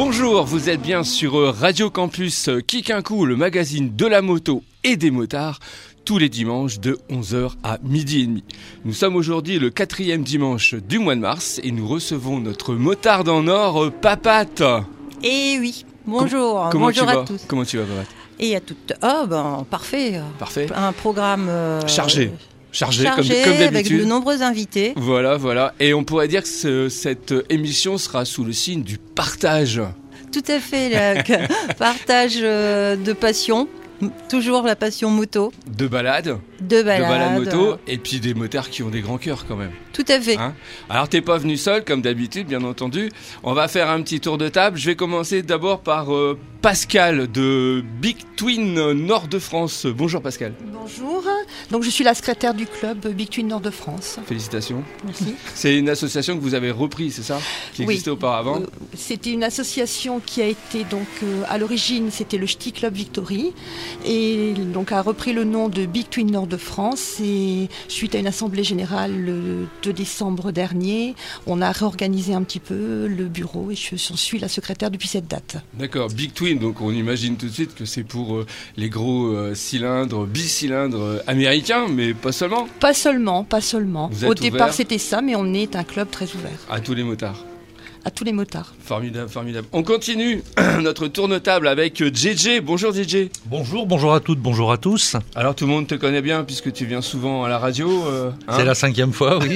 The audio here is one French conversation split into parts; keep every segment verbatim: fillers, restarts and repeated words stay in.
Bonjour, vous êtes bien sur Radio Campus Kick un coup, le magazine de la moto et des motards, tous les dimanches de onze heures à midi et demi. Nous sommes aujourd'hui le quatrième dimanche du mois de mars et nous recevons notre motarde en or, Papate. Eh oui, bonjour, Com- bonjour à vas tous. Comment tu vas, Papate? Et à toutes. Oh ben parfait. Parfait. Un programme euh, chargé. Chargé, chargé comme, comme d'habitude. Avec de nombreux invités. Voilà, voilà. Et on pourrait dire que ce, cette émission sera sous le signe du partage. Tout à fait, le partage euh, de passion. Toujours la passion moto. De balade. De balade. De balade moto. Et puis des motards qui ont des grands cœurs quand même. Tout à fait. Hein? Alors t'es pas venu seul comme d'habitude, bien entendu. On va faire un petit tour de table. Je vais commencer d'abord par euh, Pascal de Big Twin Nord de France. Bonjour Pascal. Bonjour. Donc je suis la secrétaire du club Big Twin Nord de France. Félicitations. Merci. C'est une association que vous avez reprise, c'est ça? Qui existait oui. auparavant. Euh, c'était une association qui a été donc euh, à l'origine c'était le Ch'ti Club Victory et donc a repris le nom de Big Twin Nord de France et suite à une assemblée générale le deux décembre dernier, on a réorganisé un petit peu le bureau et je suis la secrétaire depuis cette date. D'accord, Big Twin, donc on imagine tout de suite que c'est pour euh, les gros euh, cylindres, bicylindres euh, américains, mais pas seulement. Pas seulement, pas seulement. Vous Au êtes départ ouvert c'était ça, mais on est un club très ouvert. À tous les motards. À tous les motards. Formidable, formidable. On continue notre tour de table avec J J. Bonjour J J. Bonjour, bonjour à toutes, bonjour à tous. Alors tout le monde te connaît bien puisque tu viens souvent à la radio. Euh, hein C'est la cinquième fois, oui.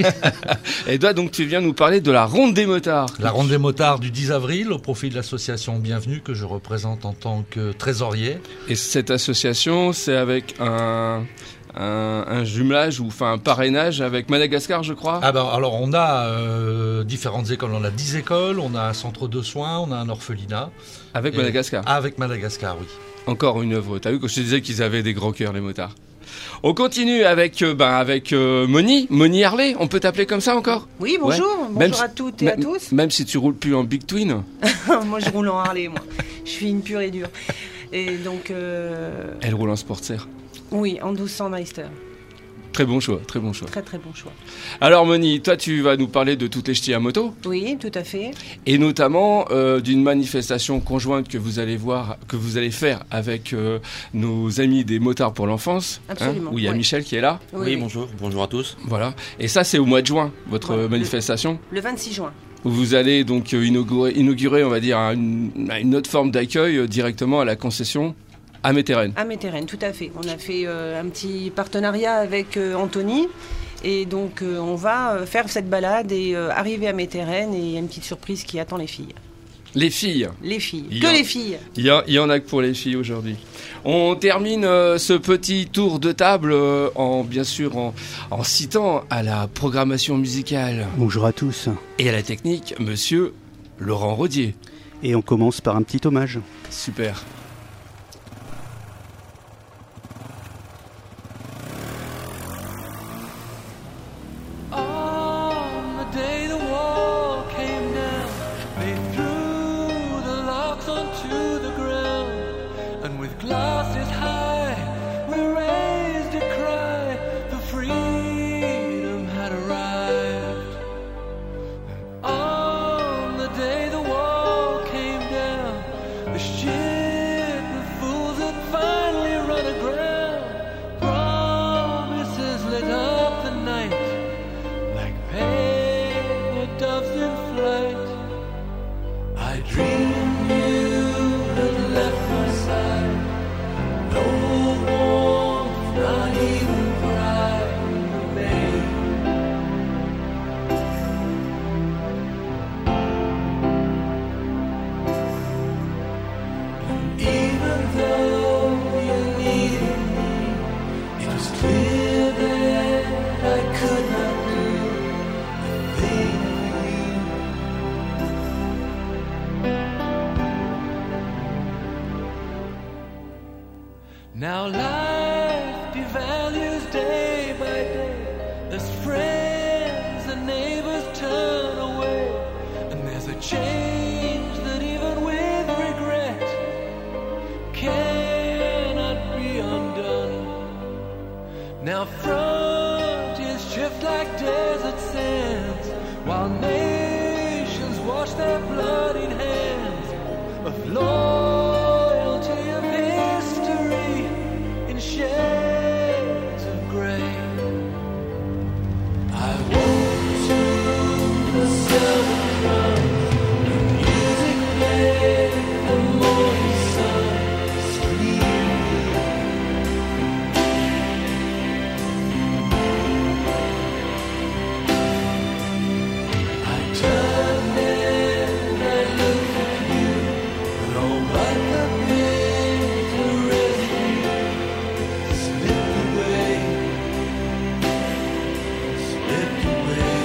Et toi donc tu viens nous parler de la Ronde des motards. La Ronde des motards du dix avril au profit de l'association Bienvenue que je représente en tant que trésorier. Et cette association c'est avec un... Un, un jumelage ou enfin un parrainage avec Madagascar, je crois. Ah ben alors on a euh, différentes écoles, on a dix écoles, on a un centre de soins, on a un orphelinat. Avec Et, Madagascar. Avec Madagascar, oui. Encore une œuvre. T'as vu quand je te disais qu'ils avaient des grands cœurs les motards. On continue avec euh, ben avec euh, Moni, Moni Harley. On peut t'appeler comme ça encore? Oui, bonjour, ouais. bonjour même à si, toutes et à tous. Même si tu roules plus en Big Twin. Moi, je roule en Harley, moi. Je suis une pure et dure. Et donc. Euh... Elle roule en Sportster. Oui, en douze cents Meister. Très bon choix, très bon choix. Très très bon choix. Alors Moni, toi tu vas nous parler de toutes les ch'tis à moto. Oui, tout à fait. Et notamment euh, d'une manifestation conjointe que vous allez voir, que vous allez faire avec euh, nos amis des motards pour l'enfance. Absolument. Hein, où il y a ouais. Michel qui est là. Oui, oui, bonjour, bonjour à tous. Voilà. Et ça c'est au mois de juin, votre voilà. manifestation. Le, le vingt-six juin. Où vous allez donc inaugurer, inaugurer on va dire, une, une autre forme d'accueil euh, directement à la concession. À Méteren. À Méteren, tout à fait. On a fait euh, un petit partenariat avec euh, Anthony. Et donc, euh, on va euh, faire cette balade et euh, arriver à Méteren. Et il y a une petite surprise qui attend les filles. Les filles Les filles. Il que en... les filles. Il y, a, il y en a que pour les filles aujourd'hui. On termine euh, ce petit tour de table euh, en, bien sûr, en, en citant à la programmation musicale. Bonjour à tous. Et à la technique, monsieur Laurent Rodier. Et on commence par un petit hommage. Super. Now life devalues day by day. As friends and neighbors turn away, and there's a change that even with regret cannot be undone. Now frontiers shift like desert sands, while nations wash their bloodied hands. of loyalty, of history in shades of grey. I walk to the southern front, the music played, the morning sun streaming. I turned and I looked at you, and all but the bitter residue slipped away, slipped away.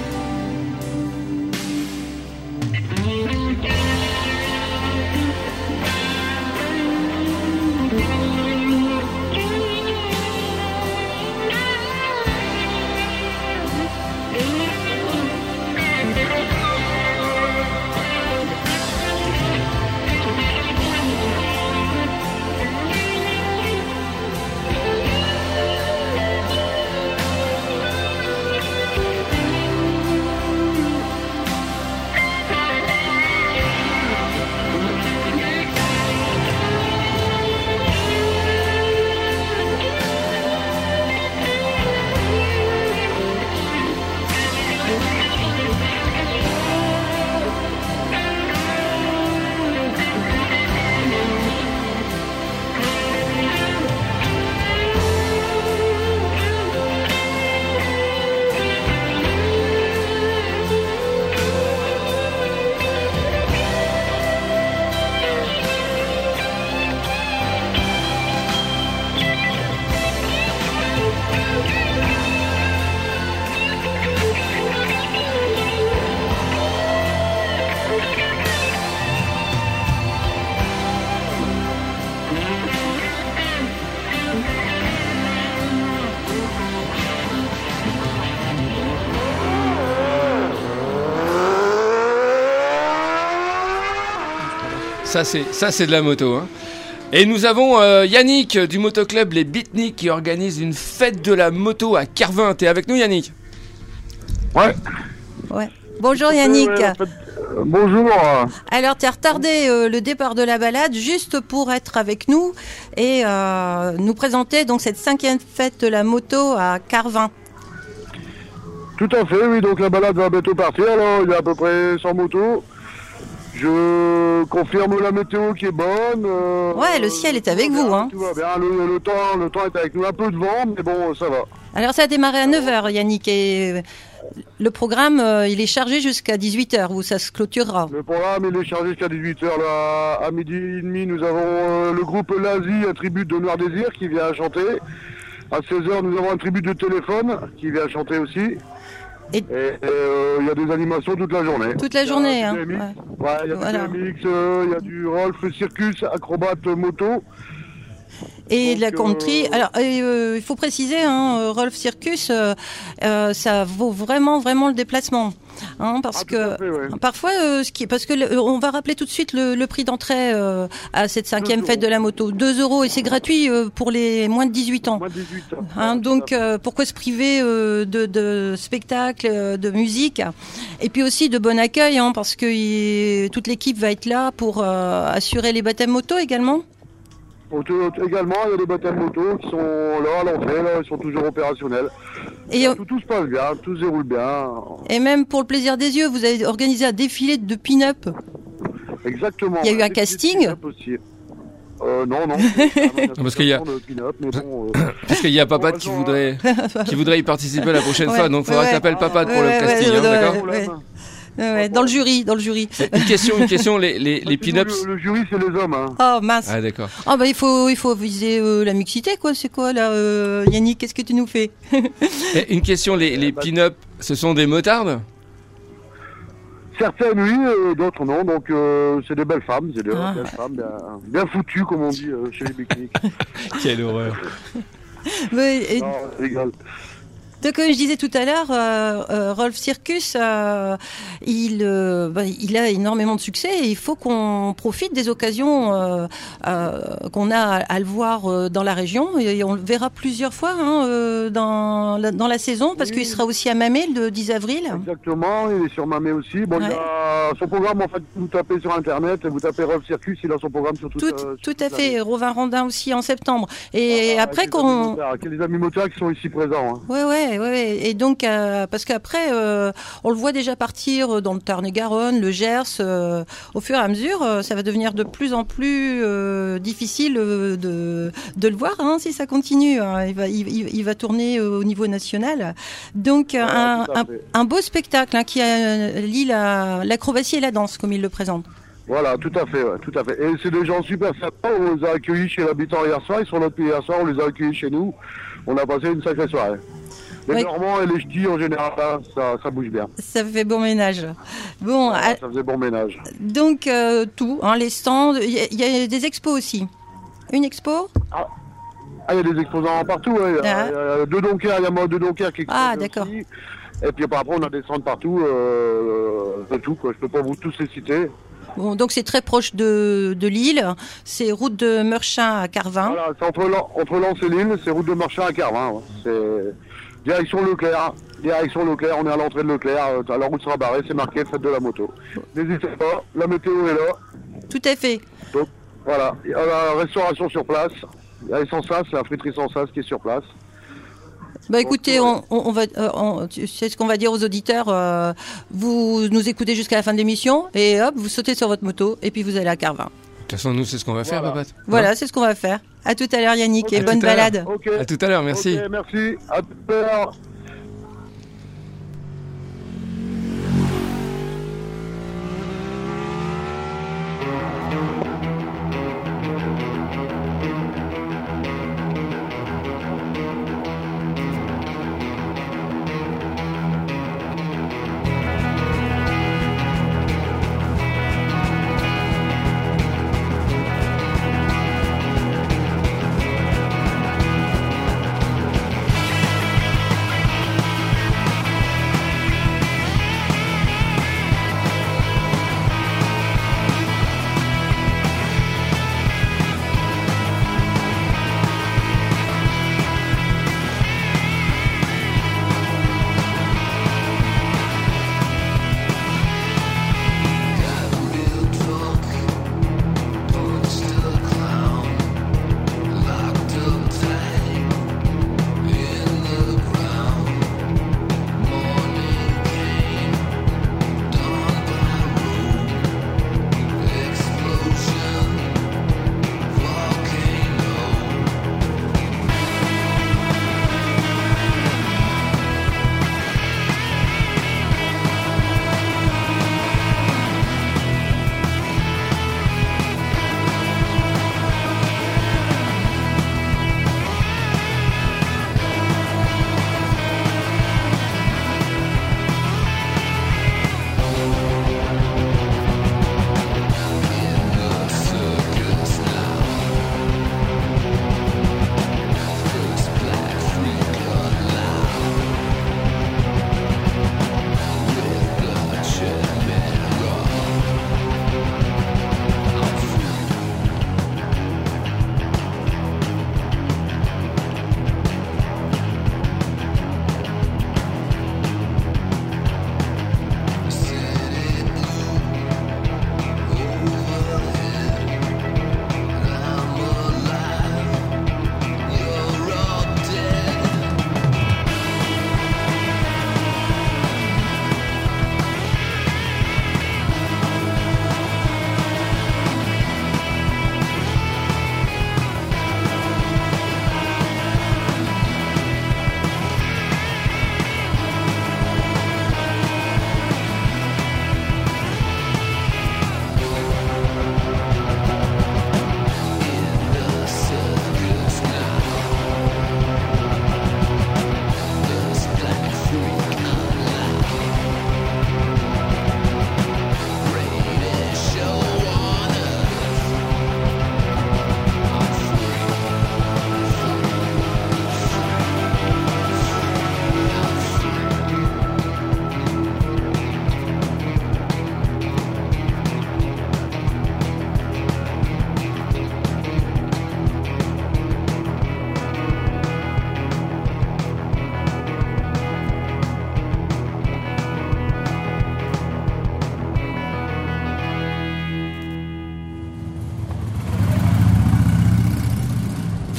Ça c'est, ça c'est de la moto, hein. Et nous avons euh, Yannick du motoclub Les Beatniks qui organise une fête de la moto à Carvin. T'es avec nous, Yannick? Ouais. Ouais. Bonjour Yannick. Ouais, en fait, euh, bonjour. Alors, tu as retardé euh, le départ de la balade juste pour être avec nous et euh, nous présenter donc cette cinquième fête de la moto à Carvin. Tout à fait, oui. Donc la balade va bientôt partir. Alors, il y a à peu près cent motos. Je confirme la météo qui est bonne. euh, Ouais, le ciel est avec vous, hein. Tout va bien. Le, le temps, le temps est avec nous. Un peu de vent, mais bon, ça va. Alors, ça a démarré à neuf heures, Yannick, et euh, le programme, euh, il est chargé jusqu'à dix-huit heures, où ça se clôturera. Le programme, il est chargé jusqu'à dix-huit heures. Là, à midi et demi, nous avons euh, le groupe L'Asie, un tribut de Noir Désir qui vient chanter. À seize heures, nous avons un tribut de Téléphone qui vient chanter aussi. Et- Et euh, il y a des animations toute la journée. Toute la journée, Il y a hein. du B M X, Ouais. ouais, il y a Voilà. du B M X, euh, il y a du Rolf Circus, acrobate moto. Et de la Donc, country. euh, Alors, euh, il faut préciser, hein, euh, Rolf Circus, euh, euh, ça vaut vraiment, vraiment le déplacement. Hein, parce Ah, tout que à fait, ouais. parfois, euh, ce qui, parce que le- on va rappeler tout de suite le, le prix d'entrée euh, à cette cinquième Deux fête de la moto. deux euros et c'est gratuit euh, pour les moins de dix-huit ans. Moins de dix-huit ans. Hein, Ouais, donc tout à fait. euh, pourquoi se priver euh, de, de spectacles, euh, de musique et puis aussi de bon accueil, hein, parce que il- toute l'équipe va être là pour euh, assurer les baptêmes moto également. Auto- également, il y a des baptêmes moto qui sont là à l'entrée, là, ils sont toujours opérationnels. Et, euh, Tout, tout se passe bien, tout se déroule bien. et même pour le plaisir des yeux, vous avez organisé un défilé de pin-up. Exactement. Il y a eu un Des- des casting pin-up aussi. Euh, non, non. Parce qu'il y a- de pin-up, mais bon, euh, Parce qu'il y a Papad Bon, qui elles ont voudrait, qui voudrait y participer la prochaine Ouais, fois, donc il faudra ouais, que t'appelles Papad pour ouais, le ouais, casting, ouais, hein, ouais, d'accord ouais. Ouais, ouais, dans le jury, dans le jury. Une question, une question, les, les, les Parce que nous, pin-ups. Le, le jury, c'est les hommes. Hein. Oh mince. Ah d'accord. Ah bah il faut, il faut viser euh, la mixité quoi. C'est quoi là, euh, Yannick? Qu'est-ce que tu nous fais? Et une question, les, les pin-ups, ce sont des motardes? Certaines, oui, euh, d'autres non. Donc, euh, c'est des belles femmes, c'est des Ah. belles femmes bien, bien foutues, comme on dit euh, chez les Beatniks. Quelle horreur. Ouais, et- Non, je rigole. Donc, comme je disais tout à l'heure, euh, euh, Rolf Circus, euh, il, euh, bah, il a énormément de succès et il faut qu'on profite des occasions euh, euh, qu'on a à, à le voir euh, dans la région. Et on le verra plusieurs fois hein, euh, dans, la, dans la saison parce Oui. qu'il sera aussi à Mamet le dix avril. Exactement, il est sur Mamet aussi. Bon, Ouais. il a son programme, en fait, vous tapez sur Internet, vous tapez Rolf Circus, il a son programme sur tout Tout, euh, sur tout toute à la fait. ville. Rovin Randin aussi en septembre. Et Ah, après avec les amis qu'on... motards, avec les amis motards qui sont ici présents. Hein. Ouais, ouais, ouais. Et donc, euh, parce qu'après, euh, on le voit déjà partir dans le Tarn-et-Garonne, le Gers. Euh, au fur et à mesure, euh, ça va devenir de plus en plus euh, difficile euh, de, de le voir hein, si ça continue. Hein. Il va, il, il- il va tourner euh, au niveau national. Donc, Ouais, un, tout à un, fait. un beau spectacle hein, qui euh, lie la- l'acrobatie et la danse, comme il le présente. Voilà, tout à fait, ouais, tout à fait. Et c'est des gens super sympas, on les a accueillis chez l'habitant hier soir, ils sont là depuis hier soir, on les a accueillis chez nous. On a passé une sacrée soirée. Les Ouais. Normands et les Ch'tis, en général, là, ça, ça bouge bien. Ça fait bon ménage. Bon, Voilà, à- ça faisait bon ménage. donc, euh, tout, hein, les stands. Il y, a- il y a des expos aussi. Une expo Ah, il y a des exposants partout, ouais. Il y a- Ah. il y a deux Donkers, il y a moi deux Donkers qui exposent Ah, d'accord. aussi. Et puis après, on a des stands partout, euh, de tout, quoi. Je peux pas vous tous les citer. Bon, donc c'est très proche de, de Lille. C'est route de Meurchin à Carvin. Voilà, c'est entre, Lan- entre Lens et Lille, c'est route de Marchand à Carvin. Ouais. C'est direction Leclerc. Direction Leclerc, on est à l'entrée de Leclerc. euh, La route sera barrée, c'est marqué fête de la moto. N'hésitez pas, la météo est là. Tout à fait. Donc voilà, il y a la restauration sur place. Il y a les Sans Sas, la friterie Sans Sas qui est sur place. Bah écoutez, ouais. on, on- on va, euh, on- tu sais ce qu'on va dire aux auditeurs. euh, vous nous écoutez jusqu'à la fin de l'émission et hop, vous sautez sur votre moto et puis vous allez à Carvin. De toute façon, nous, c'est ce qu'on va faire, Voilà. Papat. Voilà, c'est ce qu'on va faire. À tout à l'heure Yannick Ok. et À bonne tout à l'heure. balade. Ok. À tout à l'heure, merci. Ok, merci. À tout à l'heure. Thank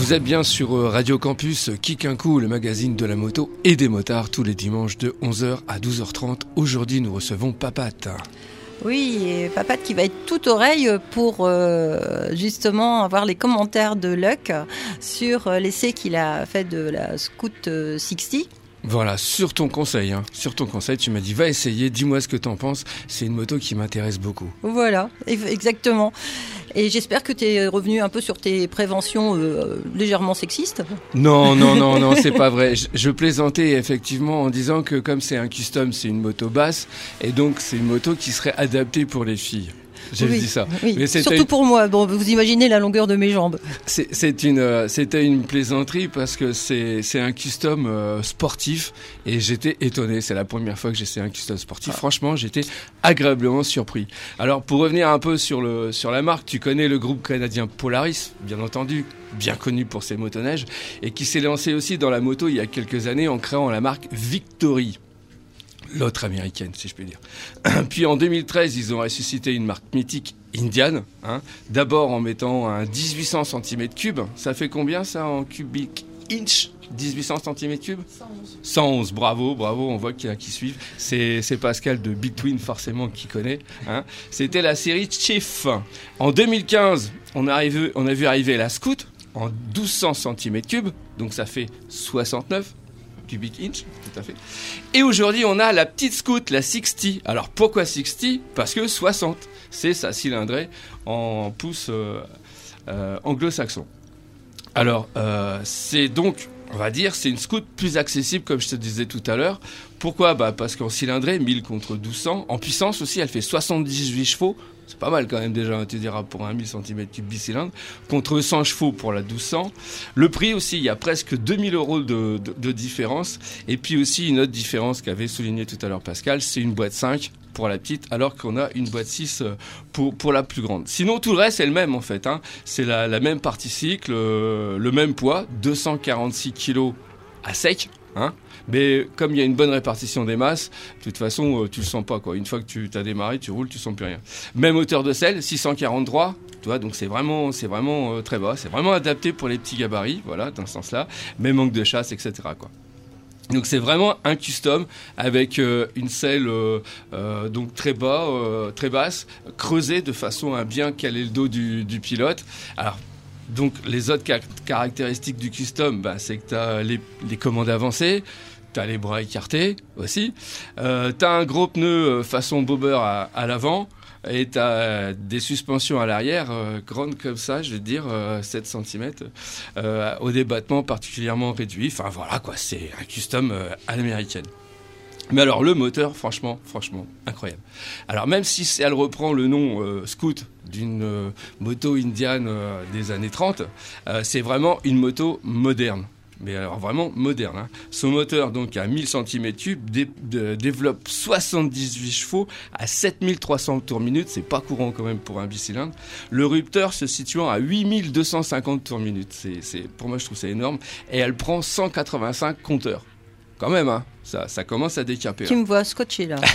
Vous êtes bien sur Radio Campus, Kick un coup, le magazine de la moto et des motards, tous les dimanches de onze heures à douze heures trente. Aujourd'hui, nous recevons Papate. Oui, et Papate qui va être tout oreille pour euh, justement avoir les commentaires de Luc sur l'essai qu'il a fait de la Scout soixante. Voilà, sur ton conseil, hein. sur ton conseil, tu m'as dit va essayer, dis-moi ce que t'en penses. C'est une moto qui m'intéresse beaucoup. Voilà, exactement. Et j'espère que tu es revenu un peu sur tes préventions euh, légèrement sexistes. Non, non, non, non, c'est pas vrai. Je, je plaisantais effectivement en disant que comme c'est un custom, c'est une moto basse, et donc c'est une moto qui serait adaptée pour les filles. J'ai oui, dit ça. Oui. Mais surtout une... pour moi. Bon, vous imaginez la longueur de mes jambes. C'est, c'est une, euh, c'était une plaisanterie parce que c'est, c'est un custom euh, sportif et j'étais étonné. C'est la première fois que j'essaie un custom sportif. Ah. Franchement, j'étais agréablement surpris. Alors, pour revenir un peu sur le, sur la marque, tu connais le groupe canadien Polaris, bien entendu, bien connu pour ses motoneiges et qui s'est lancé aussi dans la moto il y a quelques années en créant la marque Victory. L'autre américaine, si je peux dire. Puis en deux mille treize, ils ont ressuscité une marque mythique, Indian. Hein. D'abord en mettant un dix-huit cents centimètres cubes. Ça fait combien ça en cubic inch dix-huit cents centimètres cubes cent onze. cent onze, bravo, bravo, on voit qu'il y en a qui suivent. C'est, c'est Pascal de Big Twin, forcément, qui connaît. Hein. C'était la série Chief. En deux mille quinze, on, arrive, on a vu arriver la Scout en douze cents centimètres cubes. Donc ça fait soixante-neuf. Cubic inch, tout à fait. Et aujourd'hui, on a la petite Scout, la soixante. Alors, pourquoi soixante ? Parce que soixante, c'est sa cylindrée en pouces euh, euh, anglo-saxon. Alors, euh, c'est donc, on va dire, c'est une Scout plus accessible, comme je te disais tout à l'heure. Pourquoi ? Bah, parce qu'en cylindrée, mille contre douze cents. En puissance aussi, elle fait soixante-dix-huit chevaux. C'est pas mal quand même déjà, tu diras, pour un mille centimètres cubes bicylindre, contre cent chevaux pour la douze cents. Le prix aussi, il y a presque deux mille euros de, de, de différence. Et puis aussi, une autre différence qu'avait souligné tout à l'heure Pascal, c'est une boîte cinq pour la petite, alors qu'on a une boîte six pour, pour la plus grande. Sinon, tout le reste est le même en fait. Hein. C'est la, la même partie cycle, euh, le même poids, deux cent quarante-six kilos à sec. Hein. Mais comme il y a une bonne répartition des masses, de toute façon, euh, tu le sens pas, quoi. Une fois que tu as démarré, tu roules, tu sens plus rien. Même hauteur de selle, six cent quarante-trois, tu vois, donc c'est vraiment, c'est vraiment euh, très bas. C'est vraiment adapté pour les petits gabarits, voilà, dans ce sens-là. Même manque de chasse, et cetera, quoi. Donc c'est vraiment un custom avec euh, une selle euh, euh, donc très bas, euh, très basse, creusée de façon à bien caler le dos du, du pilote. Alors donc les autres car- caractéristiques du custom, bah, c'est que tu as les, les commandes avancées, tu as les bras écartés aussi, euh, tu as un gros pneu façon bobber à, à l'avant et tu as des suspensions à l'arrière euh, grandes comme ça, je vais te dire euh, sept centimètres, euh, au débattement particulièrement réduit. Enfin voilà quoi, c'est un custom euh, à l'américaine. Mais alors le moteur, franchement, franchement, incroyable. Alors même si elle reprend le nom euh, Scout d'une euh, moto Indian euh, des années trente, euh, c'est vraiment une moto moderne. Mais alors vraiment moderne. Hein. Son moteur, donc à mille centimètres cubes, dé- de- développe soixante-dix-huit chevaux à sept mille trois cents tours minute. C'est pas courant quand même pour un bicylindre. Le Rupteur se situant à huit mille deux cent cinquante tours minute. C'est, c'est, pour moi, je trouve ça énorme. Et elle prend cent quatre-vingt-cinq compteurs. Quand même, hein. Ça, ça commence à décaper. Tu hein. me vois scotché là.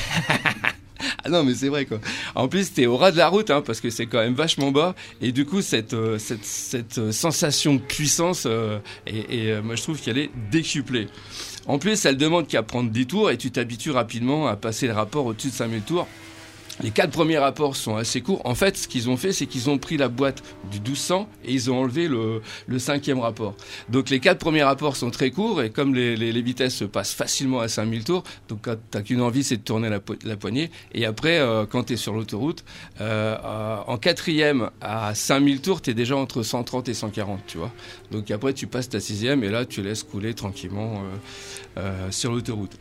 Ah non mais c'est vrai quoi. En plus t'es au ras de la route hein, parce que c'est quand même vachement bas et du coup cette euh, cette cette sensation de puissance euh, et, et euh, moi je trouve qu'elle est décuplée. En plus elle demande qu'à prendre des tours et tu t'habitues rapidement à passer le rapport au-dessus de cinq mille tours. Les quatre premiers rapports sont assez courts. En fait, ce qu'ils ont fait, c'est qu'ils ont pris la boîte du douze cents et ils ont enlevé le, le cinquième rapport. Donc les quatre premiers rapports sont très courts et comme les, les, les vitesses se passent facilement à cinq mille tours, donc quand t'as qu'une envie, c'est de tourner la, po- la poignée. Et après, euh, quand t'es sur l'autoroute, euh, euh, en quatrième à cinq mille tours, t'es déjà entre cent trente et cent quarante, tu vois. Donc après, tu passes ta sixième et là, tu laisses couler tranquillement euh, euh, sur l'autoroute.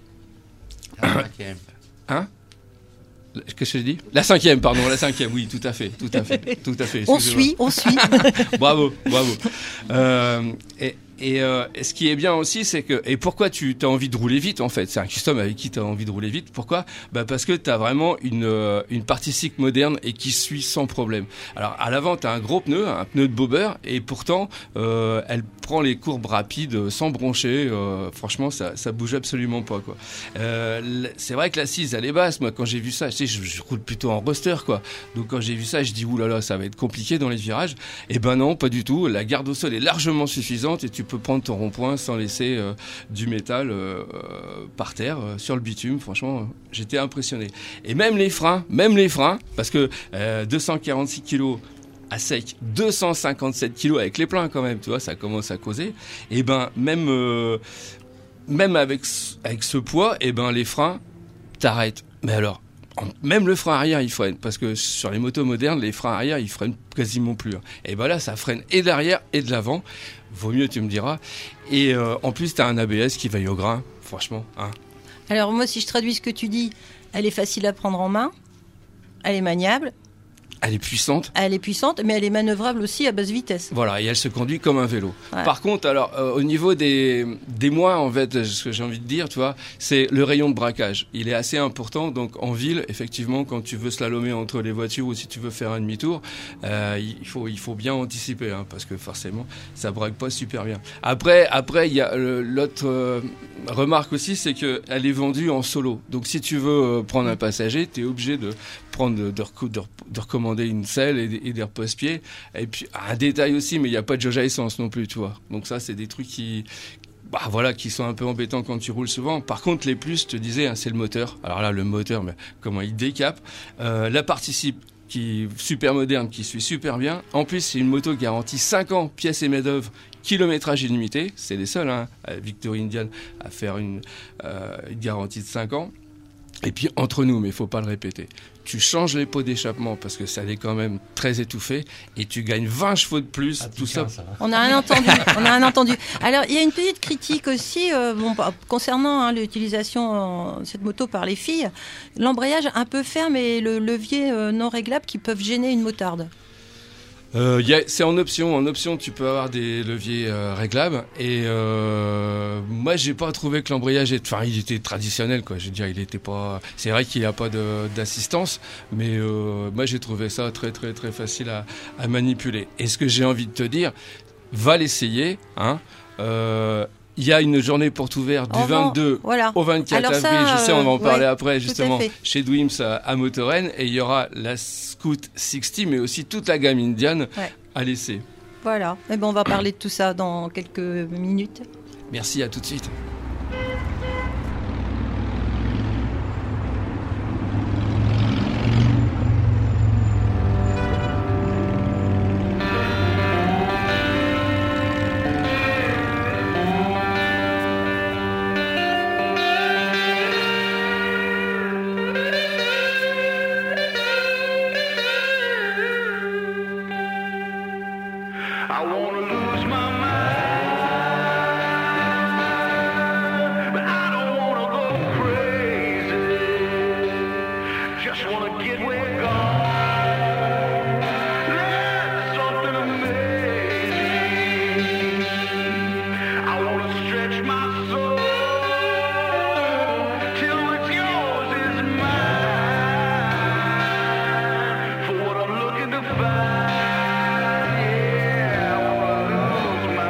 La cinquième. Hein ? Qu'est-ce que je dis ? La cinquième, pardon, la cinquième, oui, tout à fait, tout à fait, tout à fait. On suit, on suit. Bravo, bravo. Euh, et Et, euh, et ce qui est bien aussi, c'est que... Et pourquoi tu as envie de rouler vite, en fait? C'est un custom avec qui tu as envie de rouler vite. Pourquoi? Bah parce que tu as vraiment une, euh, une partie cycle moderne et qui suit sans problème. Alors, à l'avant, tu as un gros pneu, un pneu de bobber, et pourtant, euh, elle prend les courbes rapides sans broncher. Euh, franchement, ça, ça bouge absolument pas, quoi. Euh, c'est vrai que l'assise, elle est basse. Moi, quand j'ai vu ça, je sais, je, je roule plutôt en roster, quoi. Donc, quand j'ai vu ça, je dis, oulala, ça va être compliqué dans les virages. Et ben non, pas du tout. La garde au sol est largement suffisante et tu peux prendre ton rond-point sans laisser euh, du métal euh, euh, par terre euh, sur le bitume. Franchement, euh, j'étais impressionné. Et même les freins, même les freins, parce que euh, deux cent quarante-six kilos à sec, deux cent cinquante-sept kilos avec les pleins quand même, tu vois, ça commence à causer. Et ben même euh, même avec avec ce poids, et ben les freins t'arrêtent. Mais alors, même le frein arrière il freine, parce que sur les motos modernes, les freins arrière ils freinent quasiment plus. Et ben là, ça freine et de l'arrière et de l'avant. Vaut mieux, tu me diras. Et euh, en plus, tu as un A B S qui va au grain, franchement. Hein. Alors moi, si je traduis ce que tu dis, elle est facile à prendre en main, elle est maniable. Elle est puissante. Elle est puissante, mais elle est manœuvrable aussi à basse vitesse. Voilà, et elle se conduit comme un vélo. Ouais. Par contre, alors, euh, au niveau des, des moins, en fait, ce que j'ai envie de dire, tu vois, c'est le rayon de braquage. Il est assez important. Donc, en ville, effectivement, quand tu veux slalomer entre les voitures ou si tu veux faire un demi-tour, euh, il faut, il faut bien anticiper, hein, parce que forcément, ça braque pas super bien. Après, après, il y a euh, l'autre euh, remarque aussi, c'est que elle est vendue en solo. Donc, si tu veux euh, prendre un passager, t'es obligé de prendre, de, de, de, de recommander une selle et des, et des repose-pieds. Et puis, un détail aussi, mais il n'y a pas de jauge à essence non plus, tu vois. Donc ça, c'est des trucs qui, bah voilà, qui sont un peu embêtants quand tu roules souvent. Par contre, les plus, je te disais, hein, c'est le moteur. Alors là, le moteur, mais comment il décape. Euh, la participe qui est super moderne, qui suit super bien. En plus, c'est une moto garantie cinq ans, pièces et main-d'œuvre, kilométrage illimité. C'est les seuls, hein, à Victory Indian, à faire une, euh, une garantie de cinq ans. Et puis, entre nous, mais il faut pas le répéter, tu changes les pots d'échappement parce que ça est quand même très étouffé et tu gagnes vingt chevaux de plus. Ah, tout ça. ça on a un entendu. on a un entendu. Alors, il y a une petite critique aussi euh, bon, concernant hein, l'utilisation de cette moto par les filles. L'embrayage un peu ferme et le levier euh, non réglable qui peuvent gêner une motarde. Euh, y a, c'est en option. En option, tu peux avoir des leviers euh, réglables. Et euh, moi, j'ai pas trouvé que l'embrayage était, enfin, il était traditionnel, quoi. Je veux dire, il était pas. C'est vrai qu'il n'y a pas de, d'assistance, mais euh, moi, j'ai trouvé ça très, très, très facile à, à manipuler. Et ce que j'ai envie de te dire, va l'essayer, hein. Euh, Il y a une journée porte ouverte du vingt-deux voilà. au vingt-quatre Alors avril. ça, je sais, on va en parler ouais, après, justement, chez Dwims à, à Motoren. Et il y aura la Scoot soixante, mais aussi toute la gamme Indian ouais. à l'essai. Voilà. Et ben, on va parler de tout ça dans quelques minutes. Merci, à tout de suite. I wanna lose my mind, but I don't wanna go crazy. Just wanna get where we're gone. There's something amazing. I wanna stretch my soul till what's yours is mine. For what I'm looking to find. Yeah, I wanna lose my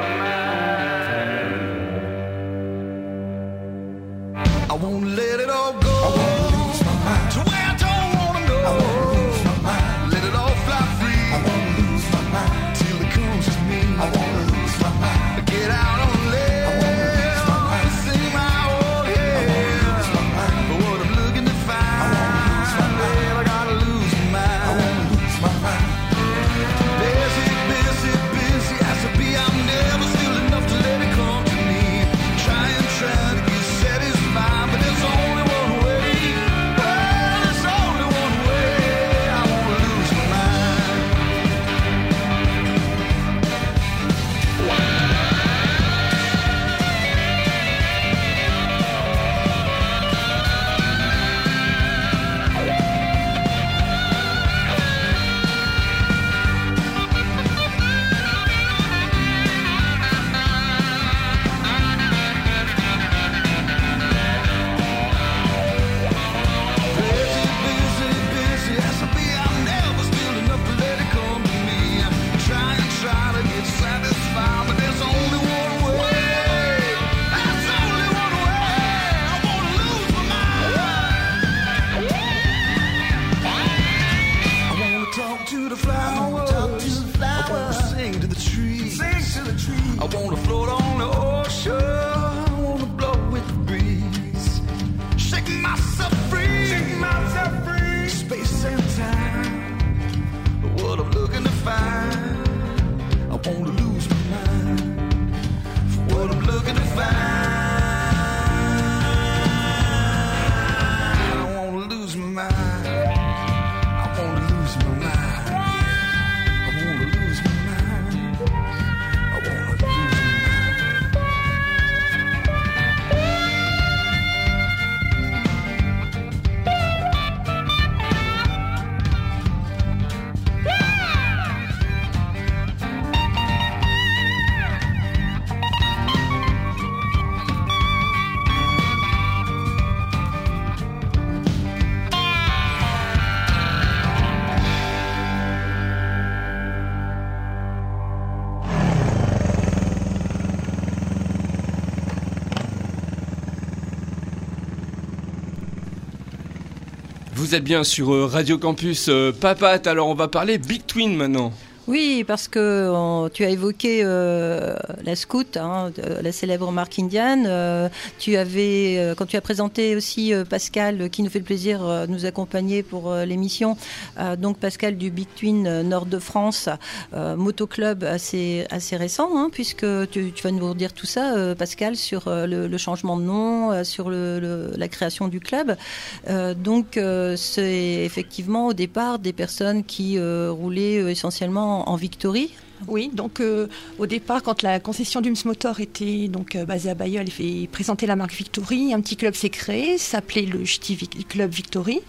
Vous êtes bien sur euh, Radio Campus euh, Papat, alors on va parler Big Twin maintenant. Oui, parce que on, tu as évoqué euh, la scout, hein, de, la célèbre marque indienne. Euh, tu avais, euh, quand tu as présenté aussi euh, Pascal, qui nous fait le plaisir de euh, nous accompagner pour euh, l'émission, euh, donc Pascal du Big Twin euh, Nord de France, euh, motoclub assez assez récent, hein, puisque tu, tu vas nous redire tout ça, euh, Pascal, sur euh, le, le changement de nom, euh, sur le, le, la création du club. Euh, donc euh, c'est effectivement au départ des personnes qui euh, roulaient euh, essentiellement en Victory. Oui, donc euh, au départ, quand la concession d'U M S Motor était donc euh, basée à Bayeul et présentait la marque Victory, un petit club s'est créé, s'appelait le Ch'ti Club Victory.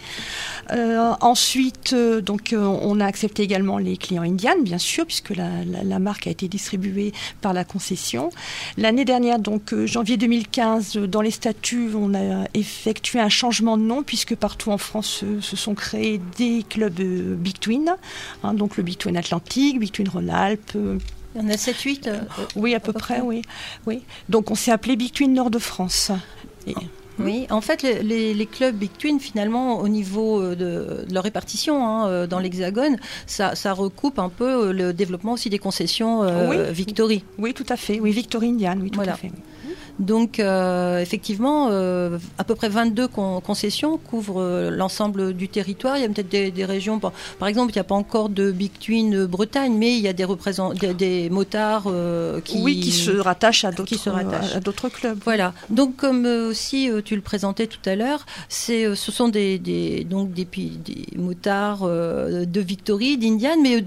Euh, ensuite, euh, donc euh, on a accepté également les clients Indian, bien sûr, puisque la, la, la marque a été distribuée par la concession. L'année dernière, donc euh, janvier deux mille quinze, dans les statuts, on a effectué un changement de nom, puisque partout en France euh, se sont créés des clubs euh, Big Twin, hein, donc le Big Twin Atlantique, Big Twin Rhône-Alpes. Il y en a sept huit euh, Oui, à peu, à peu près, près, oui. oui. Donc on s'est appelé Big Twin Nord de France. Et... Oui, en fait, les, les, les clubs Big Twin, finalement, au niveau de, de leur répartition hein, dans l'Hexagone, ça, ça recoupe un peu le développement aussi des concessions euh, oui. Victory. Oui, tout à fait. Oui, Victory Indian, oui, tout voilà. à fait. Oui. Donc, euh, effectivement, euh, à peu près vingt-deux con- concessions couvrent euh, l'ensemble du territoire. Il y a peut-être des, des régions, par, par exemple, il n'y a pas encore de Big Twin euh, Bretagne, mais il y a des, représent- des, des motards euh, qui... Oui, qui se rattachent à d'autres, qui se rattachent. à d'autres clubs. Voilà. Donc, comme euh, aussi euh, tu le présentais tout à l'heure, c'est, euh, ce sont des, des, donc des, des motards euh, de Victory, d'Indian, mais...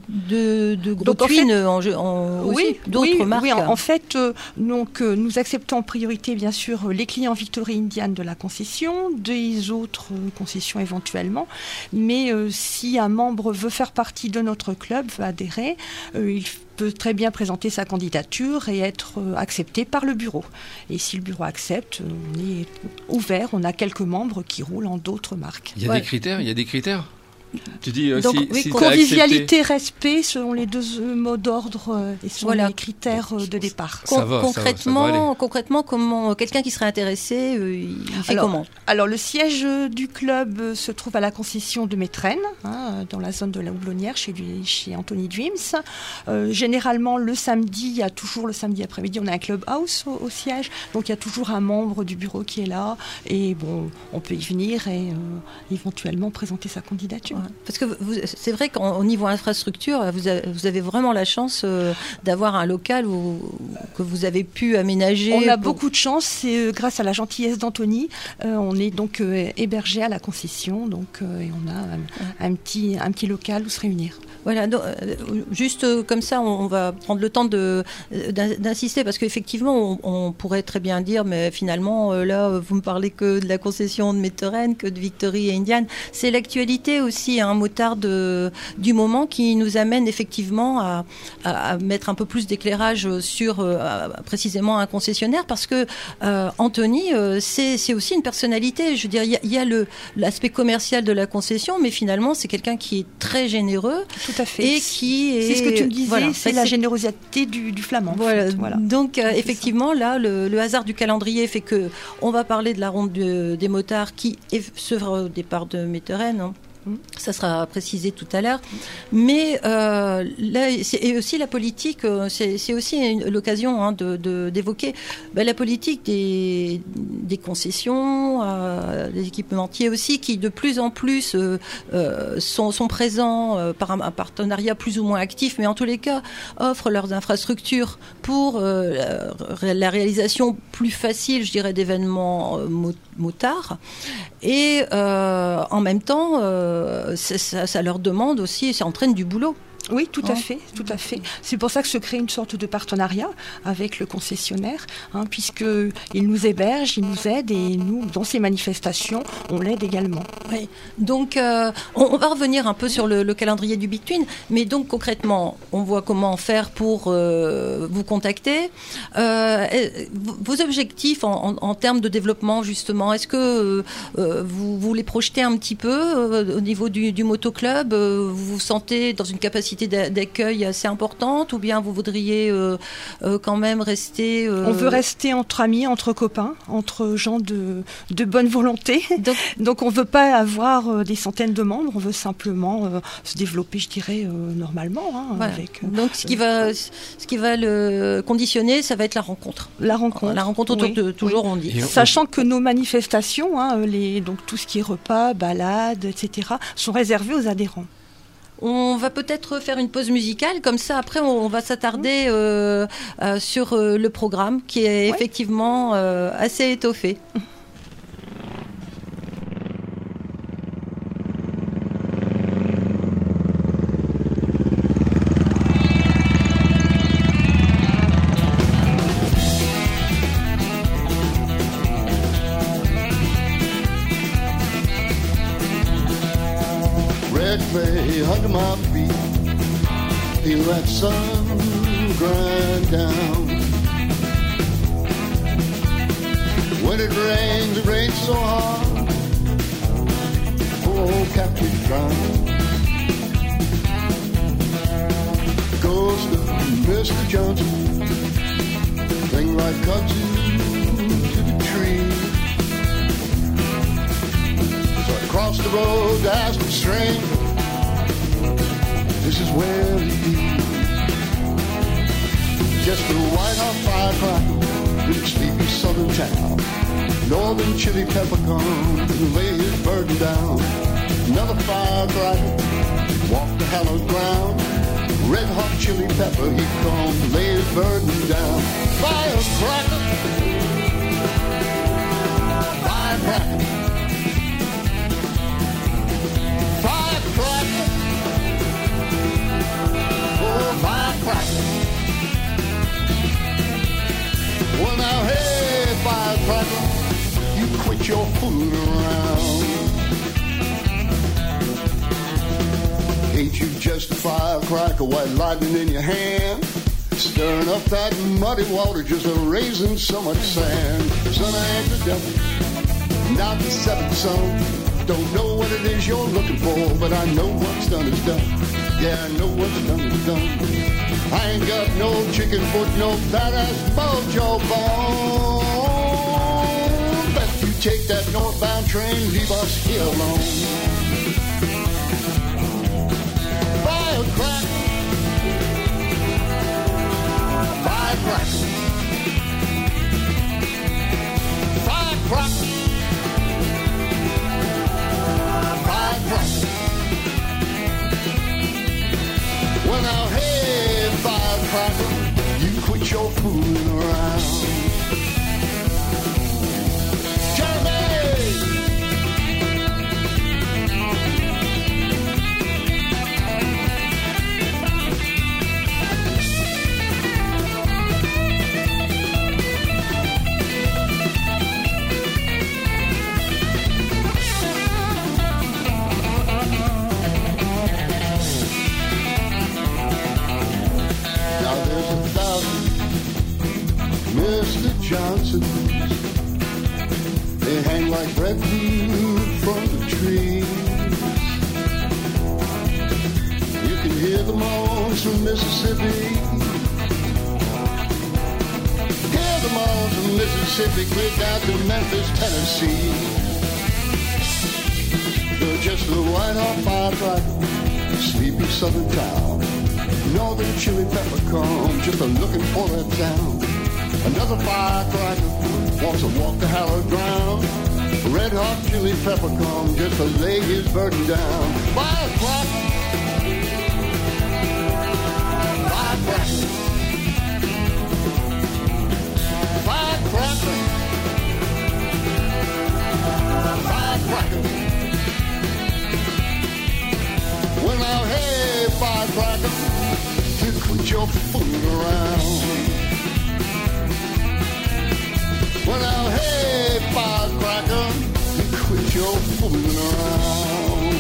de, de gros twin en, en oui, aussi, d'autres oui, marques. Oui, en, en fait, euh, donc, euh, nous acceptons en priorité, bien sûr, les clients Victory Indian de la concession, des autres euh, concessions éventuellement. Mais euh, si un membre veut faire partie de notre club, veut adhérer, euh, il peut très bien présenter sa candidature et être euh, accepté par le bureau. Et si le bureau accepte, on est ouvert, on a quelques membres qui roulent en d'autres marques. Il y a ouais. des critères, il y a des critères Tu dis, euh, donc, si, oui, si convivialité, accepté... respect selon les deux mots d'ordre euh, et selon voilà. les critères euh, de départ. Ça va, concrètement, ça va, ça va concrètement, comment quelqu'un qui serait intéressé, euh, il fait alors, comment Alors, le siège du club euh, se trouve à la concession de Métrenne, hein, dans la zone de la Houblonnière, chez, chez Anthony Dwims. Euh, généralement, le samedi, il y a toujours le samedi après-midi, on a un clubhouse au, au siège, donc il y a toujours un membre du bureau qui est là, et bon, on peut y venir et euh, éventuellement présenter sa candidature. Ouais. Parce que vous, c'est vrai qu'au niveau infrastructure, vous avez, vous avez vraiment la chance euh, d'avoir un local où, que vous avez pu aménager. On a pour... beaucoup de chance, c'est euh, grâce à la gentillesse d'Anthony. Euh, on est donc euh, hébergé à la concession, donc euh, et on a un, un, petit, un petit local où se réunir. Voilà, donc, euh, juste euh, comme ça, on, on va prendre le temps de, d'insister, parce qu'effectivement, on, on pourrait très bien dire, mais finalement, euh, là, vous me parlez que de la concession de Métheren, que de Victory et Indian. C'est l'actualité aussi, un hein, motard de, du moment qui nous amène effectivement à, à, à mettre un peu plus d'éclairage sur euh, précisément un concessionnaire, parce que euh, Anthony, euh, c'est, c'est aussi une personnalité. Je veux dire, il y, y a le, l'aspect commercial de la concession, mais finalement, c'est quelqu'un qui est très généreux. Tout à fait. Et qui est... C'est ce que tu me disais, voilà, c'est la c'est... générosité du, du flamand. Voilà. En fait. Voilà. Donc euh, effectivement, là, le, le hasard du calendrier fait que on va parler de la ronde de, des motards qui est, sera au départ de Métheren. Hein. Ça sera précisé tout à l'heure. Mais euh, là, c'est, et aussi la politique, c'est, c'est aussi une, l'occasion hein, de, de, d'évoquer ben, la politique des, des concessions, euh, des équipementiers aussi, qui de plus en plus euh, euh, sont, sont présents euh, par un, un partenariat plus ou moins actif, mais en tous les cas offrent leurs infrastructures pour euh, la, la réalisation plus facile, je dirais, d'événements euh, motards. Et euh, en même temps, euh, ça, ça leur demande aussi, ça entraîne du boulot. Oui, tout à fait, tout à fait. C'est pour ça que se crée une sorte de partenariat avec le concessionnaire, hein, puisqu'il nous héberge, il nous aide, et nous, dans ces manifestations, on l'aide également. Oui. Donc, euh, on, on va revenir un peu sur le, le calendrier du Big Twin, mais donc concrètement, on voit comment faire pour euh, vous contacter. Euh, vos objectifs en, en, en termes de développement, justement, est-ce que euh, vous, vous les projetez un petit peu euh, au niveau du, du motoclub euh, vous vous sentez dans une capacité capacité d'a- d'accueil assez importante, ou bien vous voudriez euh, euh, quand même rester... euh, On veut rester entre amis, entre copains, entre gens de, de bonne volonté. Donc, Donc on ne veut pas avoir euh, des centaines de membres, on veut simplement euh, se développer, je dirais, euh, normalement. Hein, voilà. avec, euh, Donc ce qui va, ce qui va le conditionner, ça va être la rencontre. la rencontre. La rencontre autour Oui. de toujours, on dit. Et on- Sachant que nos manifestations, hein, les, donc tout ce qui est repas, balades, et cetera, sont réservées aux adhérents. On va peut-être faire une pause musicale, comme ça après on, on va s'attarder euh, euh, sur euh, le programme qui est Ouais. effectivement euh, assez étoffé. Red clay under my feet, feel that sun grind down. When it rains, it rains so hard, poor old captain drowned. Ghost of Mister Johnson, cling like kudzu to the tree. So I crossed the road to ask a stranger, this is where he be. Just a white hot firecracker in a sleepy southern town. Northern chili pepper come and lay his burden down. Another firecracker walked the hallowed ground. Red hot chili pepper, he come lay his burden down. Firecracker, firecracker, firecracker, oh firecracker. Well now, hey firecracker, you quit your fooling around. Ain't you just a firecracker, white lightning in your hand, stirring up that muddy water, just a raising so much sand. Son, I ain't the devil, not the seventh son. Don't know what it is you're looking for, but I know what's done is done. Yeah, I know what's done is done. I ain't got no chicken foot, no badass mojo bone. Bet you take that northbound train, leave us here alone. Firecracker, firecracker, firecracker, firecracker. Well now, hey, firecracker, you quit your fooling around. Jeremy! Now there's a thousand Mister Johnsons. They hang like breadfruit from the trees. You can hear the moans from Mississippi. Hear the moans from Mississippi, clear down to Memphis, Tennessee. They're just a white hot firecracker, sleepy southern town. Northern chili pepper come, just a looking for that town. Another firecracker wants to walk the hallowed ground. Red hot chili pepper come, just to lay his burden down. Firecracker, firecracker, firecracker, firecracker. Well now, hey, firecracker, you quit your fooling around. Well now, hey, firecracker, you quit your fooling around.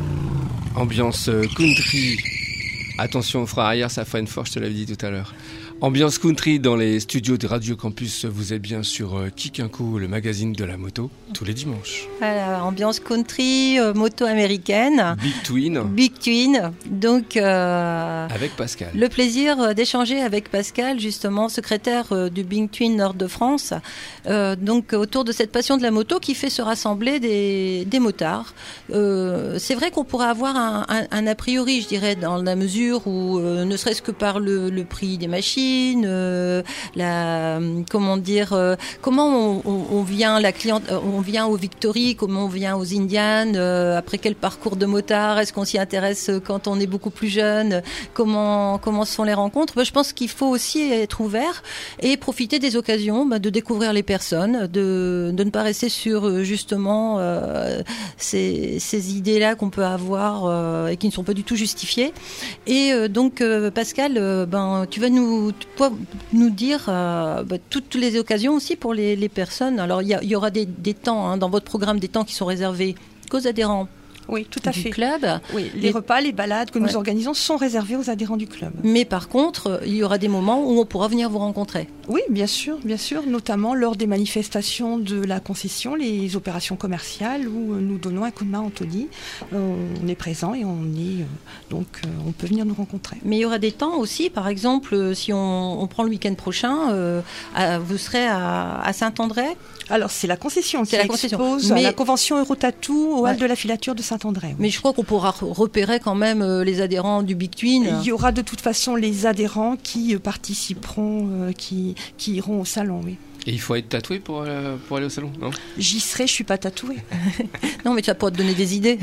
Ambiance euh, country. Attention au frein arrière, ça freine fort, je te l'avais dit tout à l'heure. Ambiance country dans les studios de Radio Campus, vous êtes bien sur euh, Kick un coup, le magazine de la moto, tous les dimanches. Voilà, ambiance country, euh, moto américaine. Big Twin. Big Twin. Donc, euh, avec Pascal. Le plaisir d'échanger avec Pascal, justement, secrétaire euh, du Big Twin Nord de France, euh, donc autour de cette passion de la moto qui fait se rassembler des, des motards. Euh, c'est vrai qu'on pourrait avoir un, un, un a priori, je dirais, dans la mesure où, euh, ne serait-ce que par le, le prix des machines, Euh, la, comment dire, euh, comment on, on, on vient la cliente, on vient aux Victory, comment on vient aux Indian, euh, après quel parcours de motard, est-ce qu'on s'y intéresse quand on est beaucoup plus jeune, comment comment se font les rencontres. Ben, je pense qu'il faut aussi être ouvert et profiter des occasions, ben, de découvrir les personnes, de de ne pas rester sur justement euh, ces ces idées-là qu'on peut avoir euh, et qui ne sont pas du tout justifiées. Et euh, donc euh, Pascal, euh, ben tu vas nous Toi, nous dire euh, bah, toutes, toutes les occasions aussi pour les, les personnes. Alors, il y, y aura des, des temps, hein, dans votre programme, des temps qui sont réservés qu'aux adhérents. Oui, tout à du fait. Club. Oui, les, les repas, les balades que ouais. nous organisons sont réservés aux adhérents du club. Mais par contre, il y aura des moments où on pourra venir vous rencontrer. Oui, bien sûr, bien sûr, notamment lors des manifestations de la concession, les opérations commerciales où nous donnons un coup de main à Anthony. Euh, on est présent et on est euh, donc euh, on peut venir nous rencontrer. Mais il y aura des temps aussi, par exemple, si on, on prend le week-end prochain, euh, à, vous serez à, à Saint-André. Alors c'est la concession c'est qui la concession. expose Mais... la convention Eurotatou au ouais. hall de la filature de Saint-André. Oui. Mais je crois qu'on pourra repérer quand même les adhérents du Big Twin. Il y aura de toute façon les adhérents qui participeront, euh, qui, qui iront au salon, oui. Et il faut être tatoué pour, euh, pour aller au salon, non ? J'y serai, je suis pas tatouée. Non, mais tu vas pouvoir te donner des idées.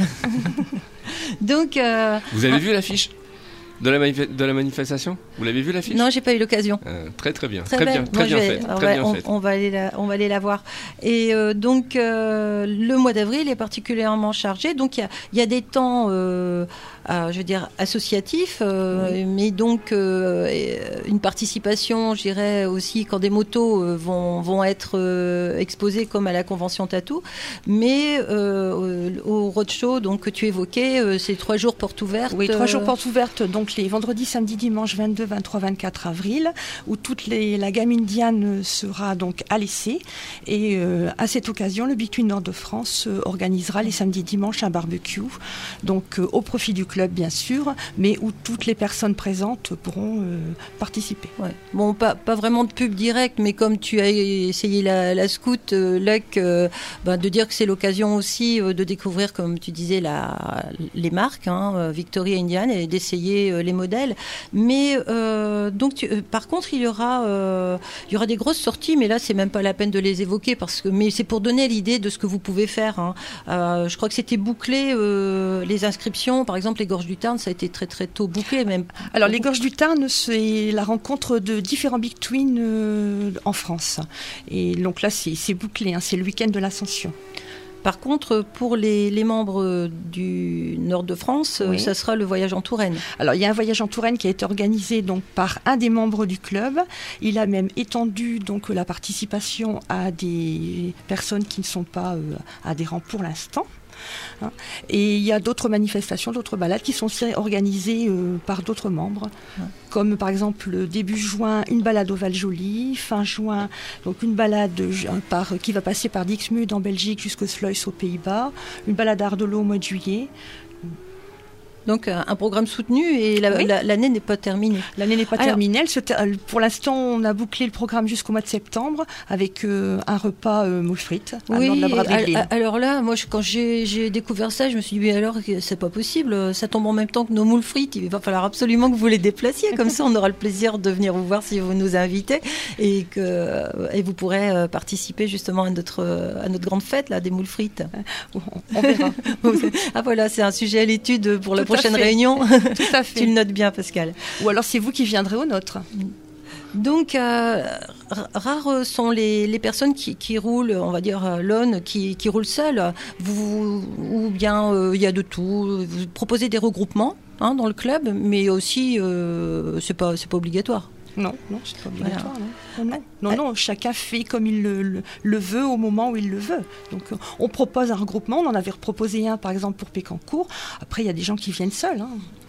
Donc. Euh... Vous avez vu l'affiche ? De la, manif- de la manifestation ? Vous l'avez vu l'affiche ? Non, j'ai pas eu l'occasion. Euh, très très bien, très, très bien, bien, très Moi, bien vais, fait. On, très va, bien on, fait. on va aller la, on va aller la voir. Et euh, donc euh, le mois d'avril est particulièrement chargé. Donc il y a, y a des temps, euh, à, je veux dire associatifs, euh, oui. mais donc euh, une participation, je dirais aussi quand des motos euh, vont vont être euh, exposées comme à la convention Tatou. Mais euh, au roadshow donc que tu évoquais, euh, c'est trois jours portes ouvertes. Oui, trois jours portes ouvertes. Donc les vendredis, samedi, dimanche vingt-deux, vingt-trois, vingt-quatre avril, où toute les, la gamme indienne sera donc à l'essai. Et euh, à cette occasion, le Big Twin Nord de France euh, organisera les samedis et dimanches un barbecue, donc euh, au profit du club bien sûr, mais où toutes les personnes présentes pourront euh, participer. Ouais. Bon, pas, pas vraiment de pub directe, mais comme tu as essayé la, la scout, euh, Luc, euh, ben, de dire que c'est l'occasion aussi euh, de découvrir, comme tu disais, la, les marques, hein, Victory et Indian, et d'essayer euh, les modèles. Mais euh, donc, tu, euh, par contre, il y aura, euh, il y aura des grosses sorties, mais là, c'est même pas la peine de les évoquer parce que, mais c'est pour donner l'idée de ce que vous pouvez faire. Hein. Euh, je crois que c'était bouclé euh, les inscriptions, par exemple, les Gorges du Tarn, ça a été très très tôt bouclé même. Alors, les Gorges du Tarn, c'est la rencontre de différents Big Twin euh, en France. Et donc là, c'est, c'est bouclé, hein, c'est le week-end de l'Ascension. Par contre, pour les, les membres du Nord de France, oui. ça sera le voyage en Touraine. Alors, il y a un voyage en Touraine qui a été organisé donc, par un des membres du club. Il a même étendu donc, la participation à des personnes qui ne sont pas euh, adhérents pour l'instant. Et il y a d'autres manifestations, d'autres balades qui sont aussi organisées euh, par d'autres membres, ouais. comme par exemple début juin une balade au Val-Joli, fin juin donc une balade par, qui va passer par Dixmude en Belgique jusqu'au Sluis aux Pays-Bas, une balade à Ardelot au mois de juillet. Donc un programme soutenu et la, oui. la, l'année n'est pas terminée. L'année n'est pas alors, terminée. Elle se ter... Pour l'instant, on a bouclé le programme jusqu'au mois de septembre avec euh, un repas euh, moules frites. Oui, de la alors là, moi, je, quand j'ai, j'ai découvert ça, je me suis dit, mais alors, c'est pas possible. Ça tombe en même temps que nos moules frites. Il va falloir absolument que vous les déplaciez. Comme ça, on aura le plaisir de venir vous voir si vous nous invitez et que et vous pourrez participer justement à notre à notre grande fête là des moules frites. On verra. Ah voilà, c'est un sujet à l'étude pour la prochaine prochaine réunion. Tout à fait. Tu le notes bien, Pascal. Ou alors c'est vous qui viendrez au nôtre. Donc, euh, rares sont les, les personnes qui, qui roulent, on va dire, euh, l'aune, qui, qui roulent seules. Vous, ou bien, il euh, y a de tout. Vous proposez des regroupements hein, dans le club, mais aussi, euh, c'est pas, c'est pas obligatoire. Non, non, c'est pas obligatoire. Voilà. Non, non, non, non, chacun fait comme il le, le, le veut au moment où il le veut. Donc, on propose un regroupement. On en avait proposé un, par exemple, pour Pécancourt. Après, il y a des gens qui viennent seuls. Hein.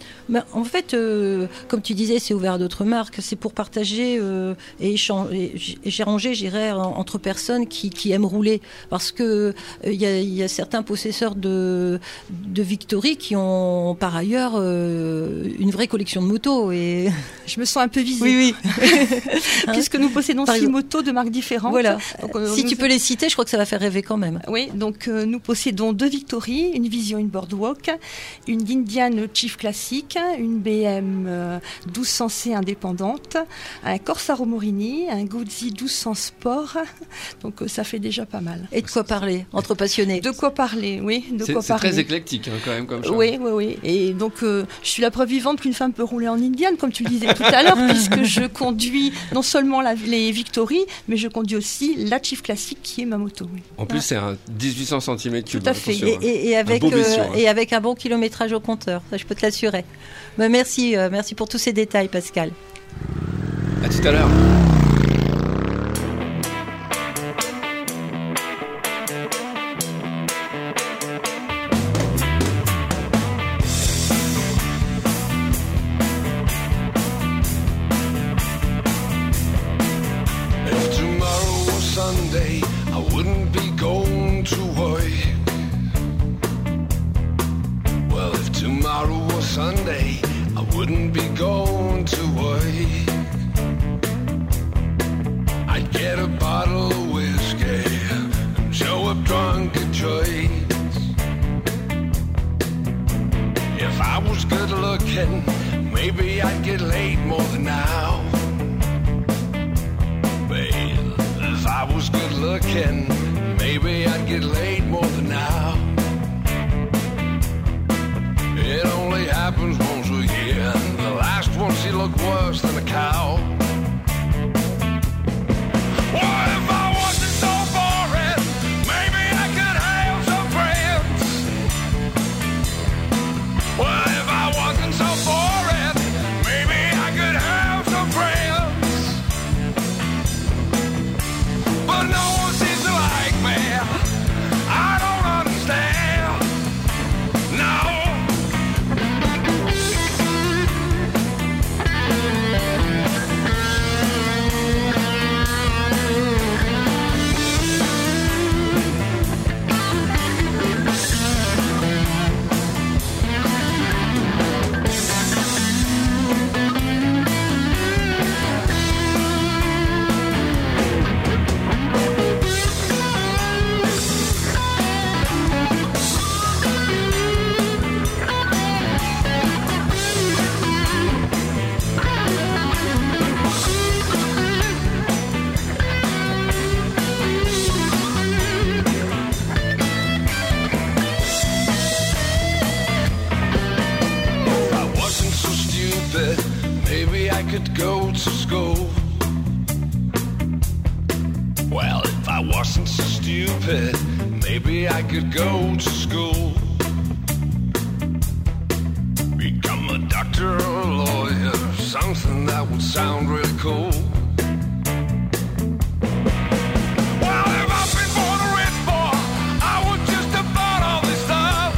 Ben, en fait, euh, comme tu disais, c'est ouvert à d'autres marques. C'est pour partager euh, et échanger, échanger, je dirais, entre personnes qui, qui aiment rouler. Parce que il euh, y, a, y a certains possesseurs de, de Victory qui ont par ailleurs euh, une vraie collection de motos. Et je me sens un peu visée. Oui, oui. Puisque nous possédons Par six exemple. motos de marques différentes. Voilà. Donc, euh, si nous... tu peux les citer, je crois que ça va faire rêver quand même. Oui, donc euh, nous possédons deux Victory, une Vision, une Boardwalk, une Indian Chief classique, une B M euh, douze cents C indépendante, un Corsaro Morini, un Guzzi douze cents Sport. Donc euh, ça fait déjà pas mal. Et de quoi parler entre passionnés. De quoi parler, oui. De c'est, quoi c'est parler. très éclectique hein, quand même comme ça. Oui, oui, oui. Et donc euh, je suis la preuve vivante qu'une femme peut rouler en Indian, comme tu le disais tout à l'heure, puisque je conduis non seulement la, les Victory, mais je conduis aussi la Chief classique qui est ma moto. Oui. En plus, Ah. c'est un dix-huit cents centimètres cubes. Tout à fait. Attention, Et, hein. et, et avec, Un beau bestiau, euh, hein. et avec un bon kilométrage au compteur, ça je peux te l'assurer. Ben, merci, euh, merci pour tous ces détails, Pascal. À tout à l'heure. If tomorrow was Sunday, I wouldn't be going to work. Well, if tomorrow was Sunday, I wouldn't be going to work. I'd get a bottle of whiskey and show up drunk at choice. If I was good looking, maybe I'd get laid more than now. If I was good looking, maybe I'd get laid more than now. It only happens once a year, and the last one she looked worse than a cow. What if I wasn't so boring? Maybe I could have some friends. What if I wasn't so boring? Maybe I could have some friends. But no one seems to like me. I don't understand. No. If I wasn't so stupid, maybe I could go to school. Well, if I wasn't so stupid, maybe I could go to school. Become a doctor or a lawyer, something that would sound really cool. Well, if I've been born a rich boy, I would just have bought all this stuff.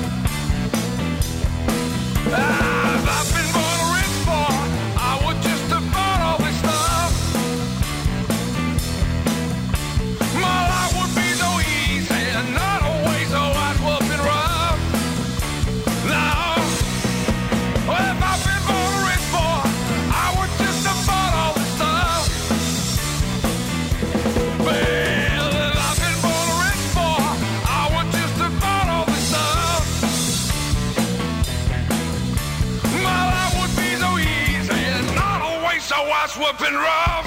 Ah, if I've been born a rich boy, I would just have bought all this stuff. My life would be so easy and not always so hard-working rough. Now, if I've been born a rich boy, I would just have bought all this stuff. Well, if I've been born a rich boy, I would just have bought all this stuff. My life would be so easy and not always so ass-whooping rough.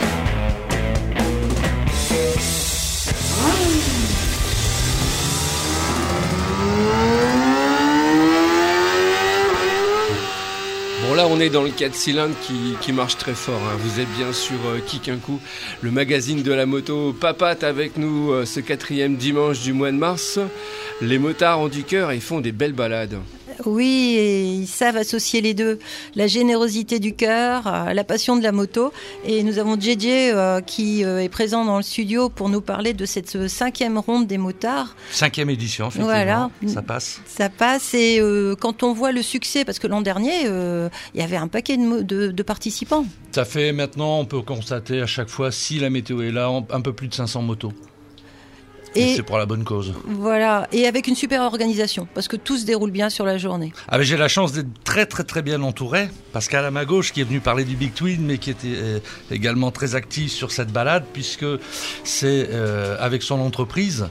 Bon là on est dans le quatre cylindres qui, qui marche très fort hein. Vous êtes bien sur euh, Kick un coup, le magazine de la moto. Papate avec nous euh, ce quatrième dimanche du mois de mars. Les motards ont du cœur et ils font des belles balades. Oui, et ils savent associer les deux, la générosité du cœur, euh, la passion de la moto. Et nous avons J J euh, qui euh, est présent dans le studio pour nous parler de cette euh, cinquième ronde des motards. Cinquième édition, effectivement, voilà. Ça passe. Ça passe, et euh, quand on voit le succès, parce que l'an dernier, euh, il y avait un paquet de, mo- de, de participants. Ça fait maintenant, on peut constater à chaque fois, si la météo est là, un peu plus de cinq cents motos. Et, et c'est pour la bonne cause. Voilà, et avec une super organisation, parce que tout se déroule bien sur la journée. Ah ben j'ai la chance d'être très très très bien entouré. Pascal à ma gauche qui est venu parler du Big Twin, mais qui était euh, également très actif sur cette balade, puisque c'est euh, avec son entreprise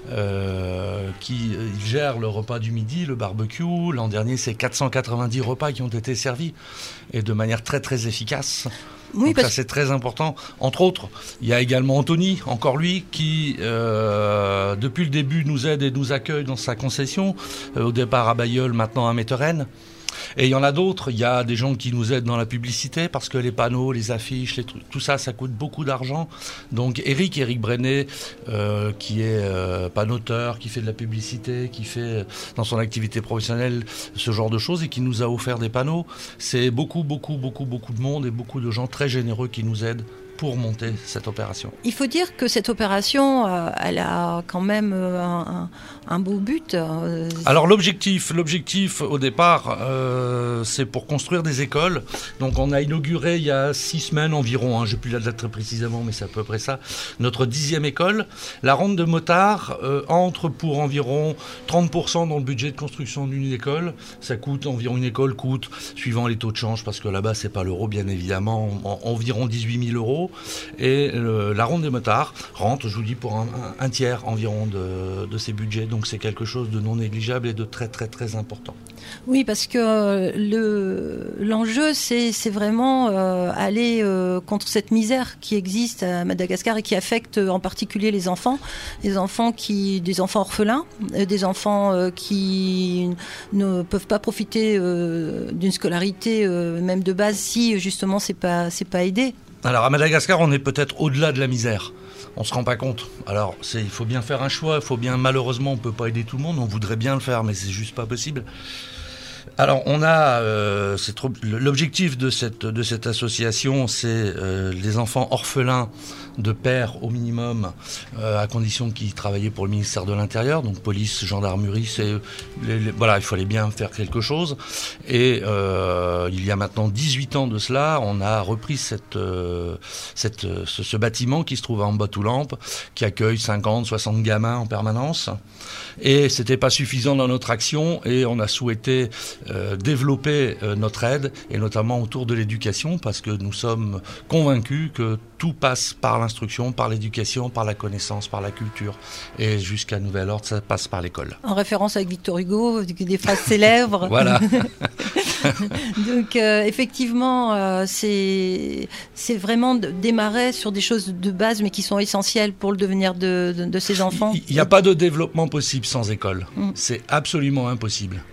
euh, qui euh, il gère le repas du midi, le barbecue. L'an dernier, c'est quatre cent quatre-vingt-dix repas qui ont été servis, et de manière très très efficace. Oui, donc parce... ça c'est très important. Entre autres, il y a également Anthony, encore lui, qui euh, depuis le début nous aide et nous accueille dans sa concession, euh, au départ à Bailleul, maintenant à Meteren. Et il y en a d'autres, il y a des gens qui nous aident dans la publicité, parce que les panneaux, les affiches, les trucs, tout ça, ça coûte beaucoup d'argent. Donc Eric, Eric Brenet, euh, qui est euh, panoteur, qui fait de la publicité, qui fait dans son activité professionnelle ce genre de choses et qui nous a offert des panneaux. C'est beaucoup, beaucoup, beaucoup, beaucoup de monde et beaucoup de gens très généreux qui nous aident pour monter cette opération. Il faut dire que cette opération, euh, elle a quand même euh, un, un beau but. Euh, Alors l'objectif, l'objectif au départ, euh, c'est pour construire des écoles. Donc on a inauguré il y a six semaines environ, hein, je n'ai plus la date très précisément, mais c'est à peu près ça, notre dixième école. La ronde de motards euh, entre pour environ trente pour cent dans le budget de construction d'une école. Ça coûte environ, une école coûte, suivant les taux de change, parce que là-bas c'est pas l'euro bien évidemment, en, environ dix-huit mille euros. Et euh, la ronde des motards rentre, je vous dis, pour un, un, un tiers environ de, de ces budgets. Donc c'est quelque chose de non négligeable et de très très très important. Oui, parce que le, l'enjeu, c'est, c'est vraiment euh, aller euh, contre cette misère qui existe à Madagascar et qui affecte en particulier les enfants. Les enfants qui, des enfants orphelins, des enfants euh, qui ne peuvent pas profiter euh, d'une scolarité euh, même de base si justement c'est pas, c'est pas aidé. Alors à Madagascar, on est peut-être au-delà de la misère. On se rend pas compte. Alors c'est, il faut bien faire un choix. Il faut bien, malheureusement, on peut pas aider tout le monde. On voudrait bien le faire, mais c'est juste pas possible. Alors on a euh, c'est trop, l'objectif de cette de cette association, c'est euh, les enfants orphelins de père au minimum, euh, à condition qu'ils travaillaient pour le ministère de l'Intérieur, donc police, gendarmerie, c'est les, les, voilà, il fallait bien faire quelque chose. Et euh, il y a maintenant dix-huit ans de cela, on a repris cette euh, cette ce, ce bâtiment qui se trouve à Ambatoulampe, qui accueille cinquante, soixante gamins en permanence. Et c'était pas suffisant dans notre action, et on a souhaité euh, développer euh, notre aide, et notamment autour de l'éducation, parce que nous sommes convaincus que tout passe par l'instruction, par l'éducation, par la connaissance, par la culture, et jusqu'à nouvel ordre, ça passe par l'école. En référence avec Victor Hugo, des phrases célèbres. Voilà. Donc euh, effectivement, euh, c'est c'est vraiment de démarrer sur des choses de base, mais qui sont essentielles pour le devenir de, de, de ces enfants. Il n'y a pas de développement possible sans école. Mm. C'est absolument impossible.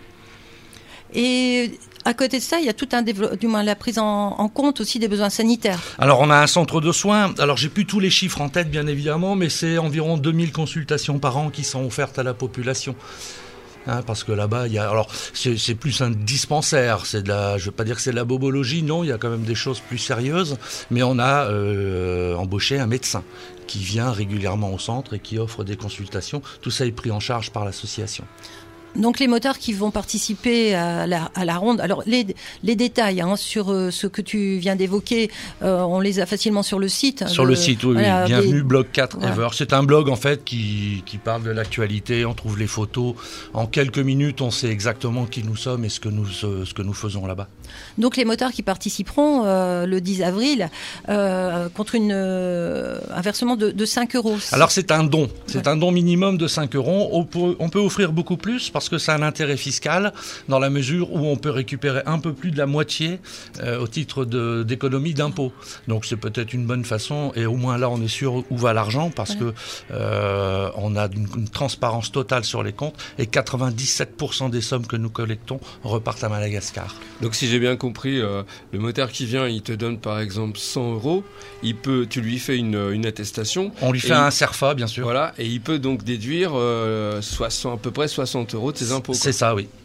Et à côté de ça, il y a tout un développement, du moins la prise en, en compte aussi des besoins sanitaires. Alors on a un centre de soins, alors j'ai plus tous les chiffres en tête bien évidemment, mais c'est environ deux mille consultations par an qui sont offertes à la population. Hein, parce que là-bas, il y a, alors c'est, c'est plus un dispensaire, c'est de la, je veux pas dire que c'est de la bobologie, non, il y a quand même des choses plus sérieuses, mais on a euh, embauché un médecin qui vient régulièrement au centre et qui offre des consultations. Tout ça est pris en charge par l'association. Donc les motards qui vont participer à la, à la ronde, alors les, les détails hein, sur euh, ce que tu viens d'évoquer, euh, on les a facilement sur le site. Sur de, le site, oui, voilà, oui. Bienvenue, des... blog quatre voilà. Ever. C'est un blog en fait qui, qui parle de l'actualité, on trouve les photos. En quelques minutes, on sait exactement qui nous sommes et ce que nous, ce que nous faisons là-bas. Donc les motards qui participeront euh, le dix avril euh, contre une, euh, un versement de, de cinq euros. Alors c'est un don, c'est ouais. un don minimum de cinq euros. On peut, on peut offrir beaucoup plus parce que c'est un intérêt fiscal dans la mesure où on peut récupérer un peu plus de la moitié euh, au titre de, d'économie d'impôts. Donc c'est peut-être une bonne façon et au moins là on est sûr où va l'argent parce ouais. que euh, on a une, une transparence totale sur les comptes et quatre-vingt-dix-sept pour cent des sommes que nous collectons repartent à Madagascar. Donc si j'ai bien compris, euh, le motard qui vient, il te donne par exemple cent euros, il peut, tu lui fais une, une attestation. On lui fait un CERFA bien sûr. Voilà, et il peut donc déduire euh, soixante, à peu près soixante euros de ses impôts. C'est ça, oui.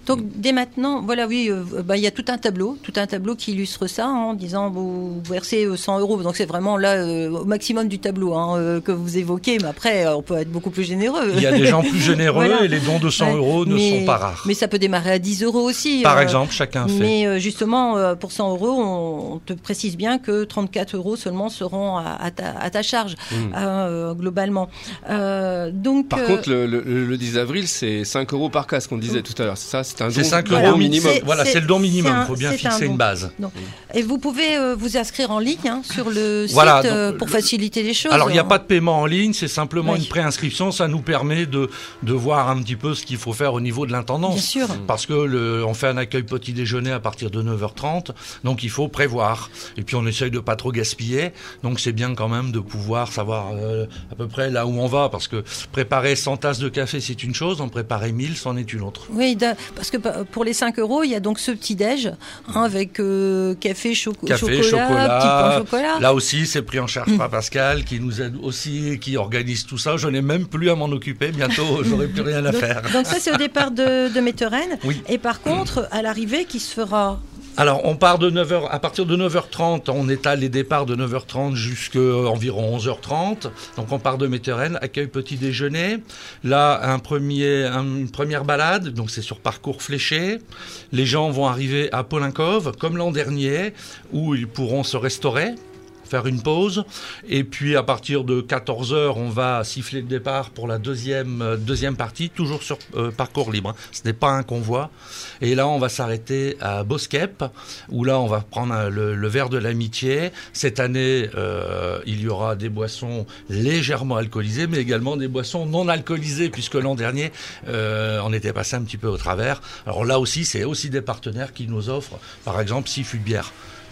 Donc dès maintenant, voilà, oui, euh, bah, il y a tout un tableau, tout un tableau qui illustre ça, hein, en disant vous versez cent euros. Donc c'est vraiment là euh, au maximum du tableau hein, euh, que vous évoquez. Mais après, euh, on peut être beaucoup plus généreux. Il y a des gens plus généreux voilà. et les dons de cent ouais. euros ne mais, sont pas rares. Mais ça peut démarrer à dix euros aussi. Par euh, exemple, chacun fait. Mais euh, justement, euh, pour cent euros, on, on te précise bien que trente-quatre euros seulement seront à, à, ta, à ta charge mmh. euh, globalement. Euh, donc, par euh, contre, le, le, le dix avril, c'est cinq euros par casque, on disait tout à l'heure. C'est ça, c'est un don. C'est cinq voilà. euros minimum. C'est, voilà, c'est, c'est le don minimum. Il faut bien fixer une base. Donc, et vous pouvez euh, vous inscrire en ligne hein, sur le voilà, site donc, euh, pour le... faciliter les choses. Alors, il n'y a pas de paiement en ligne, c'est simplement oui. une préinscription. Ça nous permet de, de voir un petit peu ce qu'il faut faire au niveau de l'intendance. Bien sûr. Parce que le, on fait un accueil petit déjeuner à partir de neuf heures trente, donc il faut prévoir. Et puis on essaye de pas trop gaspiller, donc c'est bien quand même de pouvoir savoir euh, à peu près là où on va, parce que préparer cent tasses de café c'est une chose, en préparer mille c'en est une autre. Oui, parce que pour les cinq euros, il y a donc ce petit déj hein, avec euh, café, choco- café, chocolat, chocolat, petit pain au chocolat. Là aussi, c'est pris en charge par Pascal qui nous aide aussi, qui organise tout ça. Je n'ai même plus à m'en occuper. Bientôt, j'aurai plus rien à donc, faire. Donc ça, c'est au départ de, de Metteren. Oui. Et par contre, à l'arrivée, qui se fera... Alors, on part de neuf heures, à partir de neuf heures trente, on étale les départs de neuf heures trente jusqu'à environ onze heures trente. Donc, on part de Metteren, accueil petit déjeuner. Là, un premier, un, une première balade, donc c'est sur parcours fléché. Les gens vont arriver à Polinkov, comme l'an dernier, où ils pourront se restaurer, faire une pause, et puis à partir de quatorze heures, on va siffler le départ pour la deuxième, euh, deuxième partie, toujours sur euh, parcours libre. Hein. Ce n'est pas un convoi. Et là, on va s'arrêter à Boskep, où là, on va prendre un, le, le verre de l'amitié. Cette année, euh, il y aura des boissons légèrement alcoolisées, mais également des boissons non alcoolisées, puisque l'an dernier, euh, on était passé un petit peu au travers. Alors là aussi, c'est aussi des partenaires qui nous offrent, par exemple, six fûts de bière.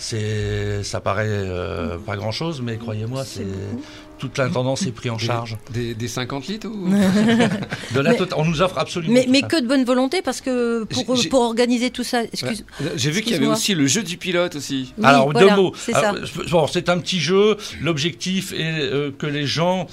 C'est, ça paraît euh, pas grand-chose, mais croyez-moi, c'est, toute l'intendance est prise en charge. Des, des, des cinquante litres ou de la mais, tota- on nous offre absolument mais, tout mais ça. que de bonne volonté, parce que pour, j'ai, pour organiser tout ça... Excuse, ouais. J'ai vu qu'il y avait aussi le jeu du pilote aussi. Oui, Alors, voilà, deux mots. C'est, Alors, ça. bon, c'est un petit jeu. L'objectif est euh, que les gens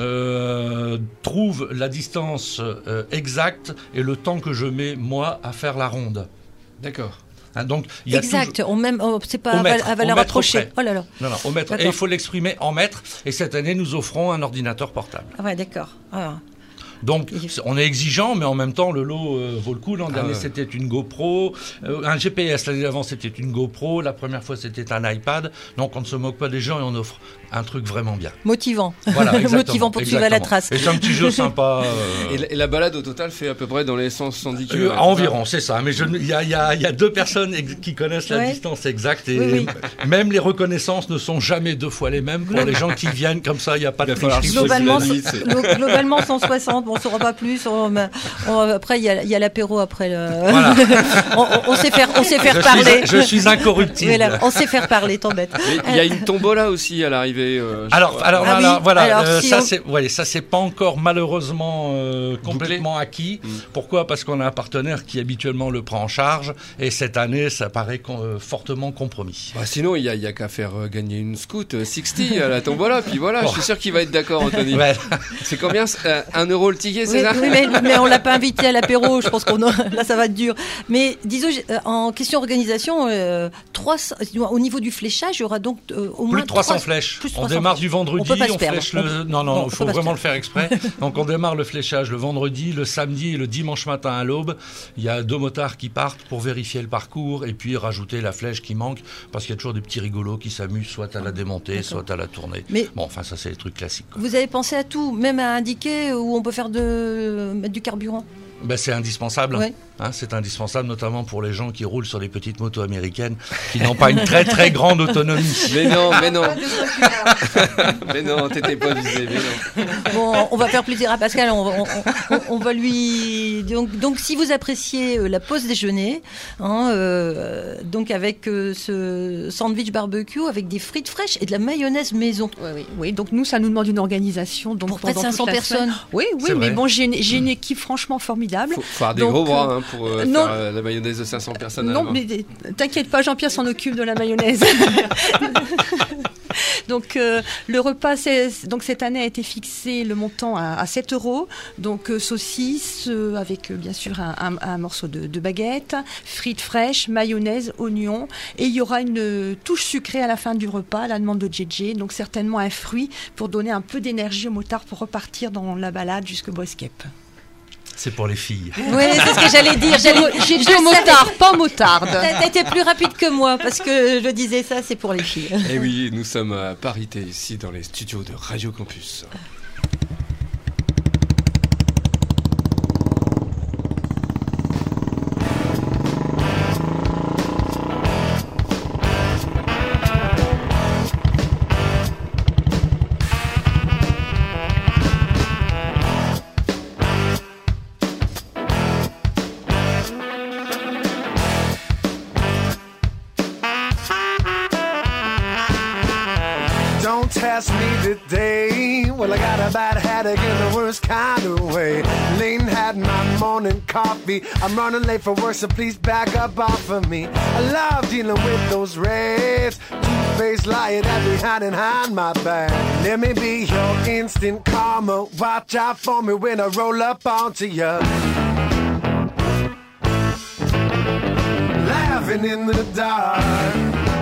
euh, trouvent la distance euh, exacte et le temps que je mets, moi, à faire la ronde. D'accord. Hein, donc, il y a exact, toujours... on même, oh, c'est pas au à, mètre, à valeur au mètre approchée. près. Oh là là. Non, non, au mètre. D'accord. Et il faut l'exprimer en mètres. Et cette année, nous offrons un ordinateur portable. Ah ouais, d'accord. Ah. Donc, on est exigeant, mais en même temps, le lot euh, vaut le coup. L'an ah dernier, ouais. c'était une GoPro. Euh, un G P S, l'année d'avant, c'était une GoPro. La première fois, c'était un iPad. Donc, on ne se moque pas des gens et on offre un truc vraiment bien. Motivant. Voilà, Motivant pour suivre à la trace. Et c'est un petit jeu sympa. Euh... Et, la, et la balade, au total, fait à peu près dans les cent soixante-dix kilomètres. Euh, environ, c'est ça. Mais il y a, y, a, y a deux personnes ex- qui connaissent la ouais. distance exacte. Et oui, oui. même les reconnaissances ne sont jamais deux fois les mêmes. Pour les gens qui viennent comme ça, il n'y a pas de tricherie. Globalement, globalement cent soixante, bon, on ne saura pas plus. On, on, après, il y a, y a l'apéro après. Le... Voilà. on, on, on sait faire, on sait faire je parler. Suis, je suis incorruptible. Voilà, on sait faire parler, t'embête. Il y a une tombola aussi à l'arrivée. Euh, alors, alors, ah là, oui, voilà, alors, euh, si ça, on... c'est, ouais, ça c'est pas encore malheureusement euh, complètement Bouclé. acquis. Mmh. Pourquoi ? Parce qu'on a un partenaire qui habituellement le prend en charge, et cette année, ça paraît con, euh, fortement compromis. Bah, sinon, il y a, y a qu'à faire euh, gagner une scout euh, soixante à la tombola, puis voilà. Bon. Je suis sûr qu'il va être d'accord, Anthony. Ouais. C'est combien euh, un euro le ticket, c'est oui, ça ? Oui, mais, mais on l'a pas invité à l'apéro. Je pense qu'on a... là, ça va être dur. Mais disons, en question organisation, euh, trois cents... au niveau du fléchage, il y aura donc euh, au moins plus de trois cents trois... flèches. Plus de on trois cents démarre flèches. du vendredi. On peut pas on se perdre. flèche le... Non, non, il faut vraiment le faire exprès. Donc on démarre le fléchage le vendredi, le samedi et le dimanche matin à l'aube. Il y a deux motards qui partent pour vérifier le parcours et puis rajouter la flèche qui manque, parce qu'il y a toujours des petits rigolos qui s'amusent soit à la démonter, D'accord. soit à la tourner. Mais bon, enfin ça c'est les trucs classiques, quoi. Vous avez pensé à tout, même à indiquer où on peut faire de... mettre du carburant ? Ben, c'est indispensable. Ouais. Hein, c'est indispensable, notamment pour les gens qui roulent sur les petites motos américaines qui n'ont pas une très très grande autonomie. Mais non, mais non. mais non, t'étais pas visé, mais non. Bon, on va faire plaisir à Pascal. On, on, on, on va lui. Donc, donc, si vous appréciez euh, la pause déjeuner, hein, euh, donc avec euh, ce sandwich barbecue avec des frites fraîches et de la mayonnaise maison. Oui, oui, oui. Donc nous, ça nous demande une organisation. Donc pour près de cinq cents toute la personnes. Semaine. Oui, oui, c'est mais vrai. bon, j'ai une, j'ai une équipe franchement formidable. Faut, faut avoir des donc, gros bras hein, pour euh, non, faire euh, la mayonnaise de cinq cents personnes. Non, mais t'inquiète pas, Jean-Pierre s'en occupe de la mayonnaise. Donc euh, le repas, c'est, donc cette année a été fixé le montant à, à sept euros. Donc euh, saucisse euh, avec euh, bien sûr un, un, un morceau de, de baguette, frites fraîches, mayonnaise, oignons, et il y aura une euh, touche sucrée à la fin du repas à la demande de J J. Donc certainement un fruit pour donner un peu d'énergie aux motards pour repartir dans la balade jusqu'au Boescape. C'est pour les filles. Oui, c'est ce que j'allais dire. J'allais, J'ai dit motard, pas motarde. T'as t'as été plus rapide que moi parce que je disais ça, c'est pour les filles. Et oui, nous sommes à parité ici dans les studios de Radio Campus. Don't test me today. Well, I got a bad headache in the worst kind of way. Lane had my morning coffee. I'm running late for work, so please back up off of me. I love dealing with those reds. Two-faced liar that be hiding behind my back. Let me be your instant karma. Watch out for me when I roll up onto you. Laughing in the dark.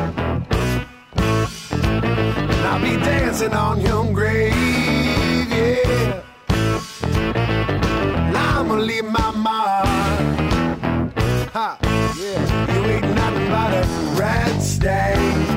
I'll be dancing on your grave, yeah. I'ma leave my mark. Ha, yeah. You ain't nothing but a red stain.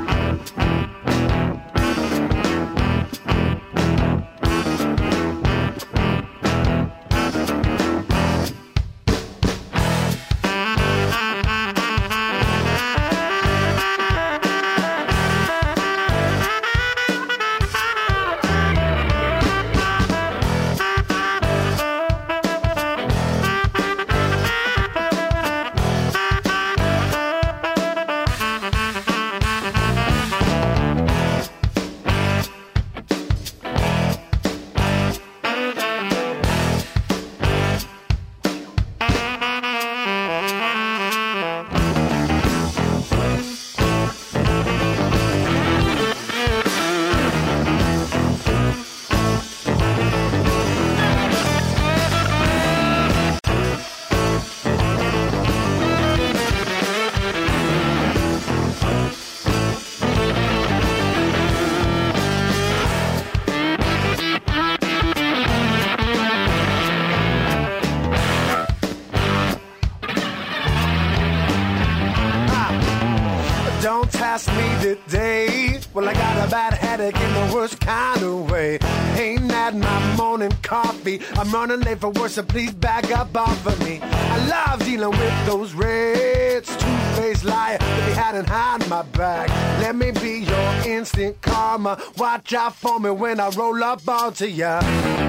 Don't task me today. Well, I got a bad headache in the worst kind of way. Ain't that my morning coffee? I'm running late for work, so please back up off of me. I love dealing with those reds. Two-faced liar that be hiding behind my back. Let me be your instant karma. Watch out for me when I roll up onto ya.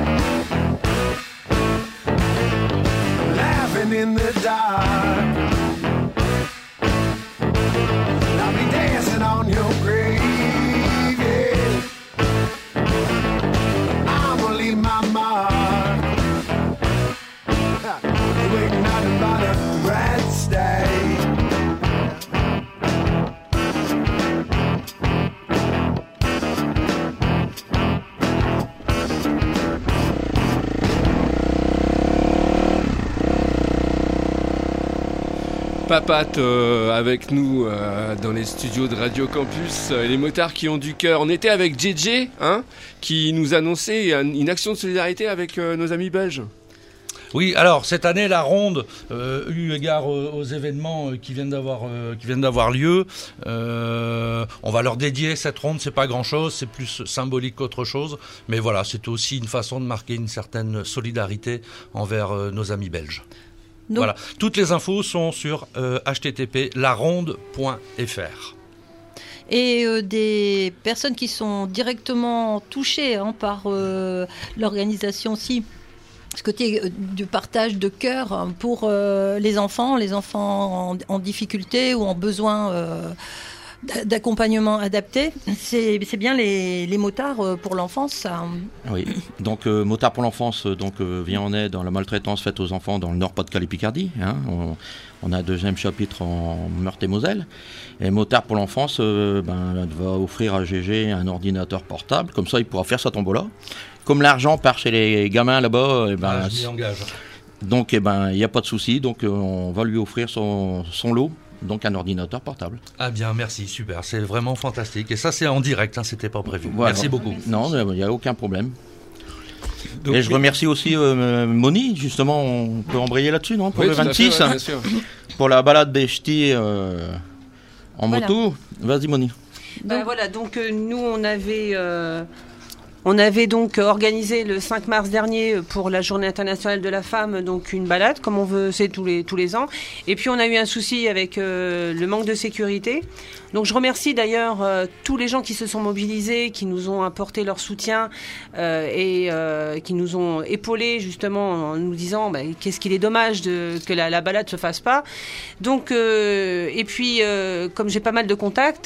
Laughing in the dark. Dancing on your grave, yeah. I'ma leave my mark. You ain't nothing but a red stain. Papate euh, avec nous euh, dans les studios de Radio Campus, euh, les motards qui ont du cœur. On était avec J J, hein, qui nous annonçait un, une action de solidarité avec euh, nos amis belges. Oui, alors cette année la ronde, euh, eu égard aux, aux événements qui viennent d'avoir euh, qui viennent d'avoir lieu, euh, on va leur dédier cette ronde. C'est pas grand chose, c'est plus symbolique qu'autre chose, mais voilà, c'est aussi une façon de marquer une certaine solidarité envers euh, nos amis belges. Donc, voilà, toutes les infos sont sur euh, h t t p point la ronde point f r. Et euh, des personnes qui sont directement touchées hein, par euh, l'organisation aussi, ce côté euh, du partage de cœur hein, pour euh, les enfants, les enfants en, en difficulté ou en besoin euh, d'a- d'accompagnement adapté. C'est, c'est bien les, les motards euh, pour l'enfance, ça. Oui, donc euh, Motard pour l'enfance euh, donc, euh, vient en aide dans la maltraitance faite aux enfants dans le Nord-Pas-de-Calais-Picardie. Hein. On, on a un deuxième chapitre en Meurthe-et-Moselle. Et Motard pour l'enfance euh, ben, va offrir à Gégé un ordinateur portable. Comme ça, il pourra faire sa tombola. Comme l'argent part chez les gamins là-bas, eh ben, Ah, je m'y engage. donc eh ben, il n'y a pas de souci. Donc euh, on va lui offrir son, son lot. Donc un ordinateur portable. Ah bien, merci, super, c'est vraiment fantastique. Et ça, c'est en direct, hein, c'était pas prévu. Voilà. Merci beaucoup. Non, il n'y a aucun problème. Donc, et je remercie aussi euh, Moni, justement, on peut embrayer là-dessus, non, pour Oui, le tout à fait, vingt-six, ouais, hein, bien sûr. pour la balade des ch'tis euh, en Voilà. moto. Vas-y, Moni. Ben voilà, donc euh, nous on avait, euh, on avait donc organisé le cinq mars dernier pour la Journée internationale de la femme, donc une balade comme on veut, c'est tous les tous les ans. Et puis on a eu un souci avec euh, le manque de sécurité. Donc je remercie d'ailleurs euh, tous les gens qui se sont mobilisés, qui nous ont apporté leur soutien euh, et euh, qui nous ont épaulés justement en nous disant bah, qu'est-ce qu'il est dommage de, que la, la balade se fasse pas. Donc euh, et puis euh, comme j'ai pas mal de contacts,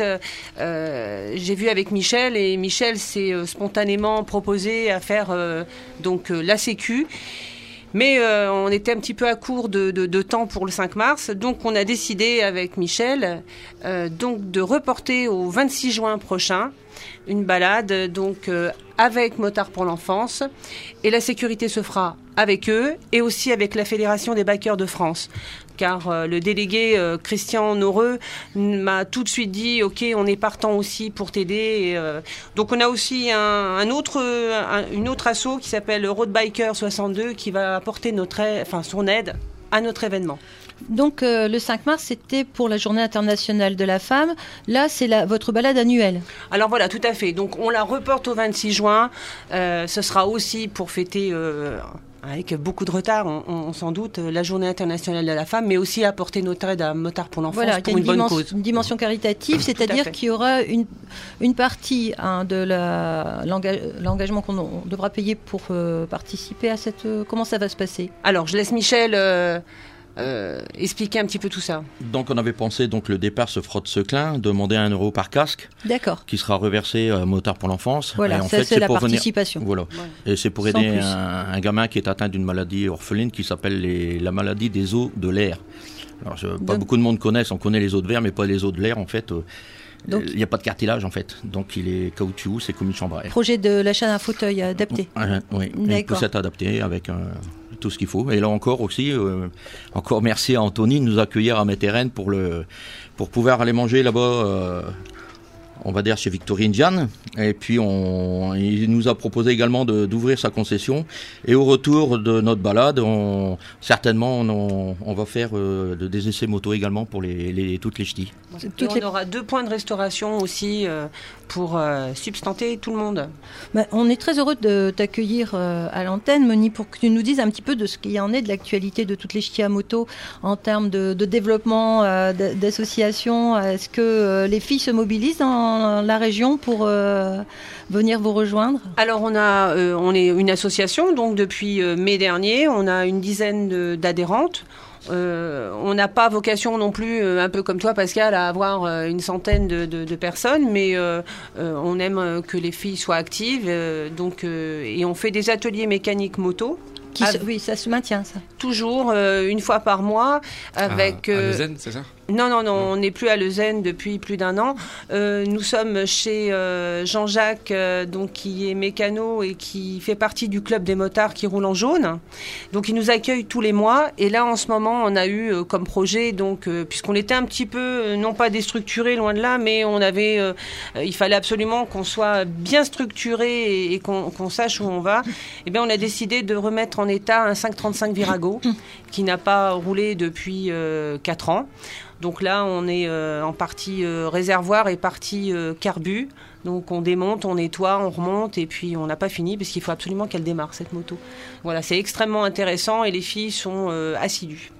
euh, j'ai vu avec Michel et Michel s'est euh, spontanément proposé à faire euh, donc euh, la Sécu. Mais euh, on était un petit peu à court de, de, de temps pour le cinq mars, donc on a décidé avec Michel euh, donc de reporter au vingt-six juin prochain une balade donc euh, avec Motards pour l'enfance, et la sécurité se fera avec eux et aussi avec la Fédération des Bikers de France. Car euh, le délégué euh, Christian Noreux m'a tout de suite dit ok, on est partant aussi pour t'aider. Et, euh, donc on a aussi un, un autre, un, une autre asso qui s'appelle Road Biker soixante-deux qui va apporter notre aide, enfin son aide à notre événement. Donc euh, le cinq mars, c'était pour la Journée internationale de la femme. Là, c'est la, votre balade annuelle. Alors voilà, tout à fait. Donc on la reporte au vingt-six juin. Euh, ce sera aussi pour fêter... Euh, avec beaucoup de retard, on, on, on s'en doute, la Journée internationale de la femme, mais aussi apporter notre aide à Motards pour l'enfance Voilà, pour il y a une, une, bonne dimension, cause. une dimension caritative, Tout c'est-à-dire à fait. qu'il y aura une, une partie hein, de la, l'enga- l'engagement qu'on on devra payer pour euh, participer à cette... Euh, comment ça va se passer? Alors, je laisse Michel euh, euh, expliquer un petit peu tout ça. Donc on avait pensé, donc le départ se fera de Seclin, demander un euro par casque, D'accord. qui sera reversé à Motards pour l'enfance. Voilà, Et en ça, fait, c'est la pour venir- participation. Voilà. Et c'est pour Sans aider plus. un, un gamin qui est atteint d'une maladie orpheline qui s'appelle les- la maladie des os de l'air. Alors, je- pas Donc- beaucoup de monde connaissent, on connaît les os de verre, mais pas les os de l'air en fait. euh, Donc- il n'y a pas de cartilage en fait, donc il est caoutchouc, c'est comme une chambre à air. Projet de l'achat d'un fauteuil adapté. Ah, oui, une D'accord. poussette adaptée avec euh, tout ce qu'il faut. Et là encore aussi, euh, encore merci à Anthony de nous accueillir à Métérène pour le pour pouvoir aller manger là-bas. euh, on va dire chez Victorine Diane, et puis on, il nous a proposé également de, d'ouvrir sa concession, et au retour de notre balade, on, certainement on, on va faire euh, de- des essais moto également pour les, les, toutes les ch'tis. Et Toutes on les- aura deux points de restauration aussi euh, pour euh, substanter tout le monde. Bah, on est très heureux de t'accueillir euh, à l'antenne, Moni, pour que tu nous dises un petit peu de ce qu'il en est de l'actualité de toutes les ch'tis à moto en termes de, de développement, euh, d- d'association. Est-ce que euh, les filles se mobilisent dans la région pour euh, venir vous rejoindre? Alors on a, euh, on est une association, donc depuis euh, mai dernier, on a une dizaine de- d'adhérentes. Euh, on n'a pas vocation non plus, euh, un peu comme toi Pascal, à avoir euh, une centaine de, de- de personnes, mais euh, euh, on aime euh, que les filles soient actives, euh, donc, euh, et on fait des ateliers mécaniques moto. Qui se- Av- Oui, ça se maintient, ça. Toujours euh, une fois par mois avec... À, à euh, Lausanne, c'est ça? Non, non, non, on n'est plus à Lausanne depuis plus d'un an. Euh, nous sommes chez euh, Jean-Jacques, euh, donc, qui est mécano et qui fait partie du club des motards qui roulent en jaune. Donc, il nous accueille tous les mois. Et là, en ce moment, on a eu euh, comme projet, donc, euh, puisqu'on était un petit peu, euh, non pas déstructuré, loin de là, mais on avait, euh, euh, il fallait absolument qu'on soit bien structuré et, et qu'on qu'on sache où on va. Eh bien, on a décidé de remettre en état un cinq trente-cinq Virago qui n'a pas roulé depuis euh, quatre ans. Donc là, on est euh, en partie euh, réservoir et partie euh, carbu. Donc on démonte, on nettoie, on remonte et puis on n'a pas fini parce qu'il faut absolument qu'elle démarre cette moto. Voilà, c'est extrêmement intéressant et les filles sont euh, assidues.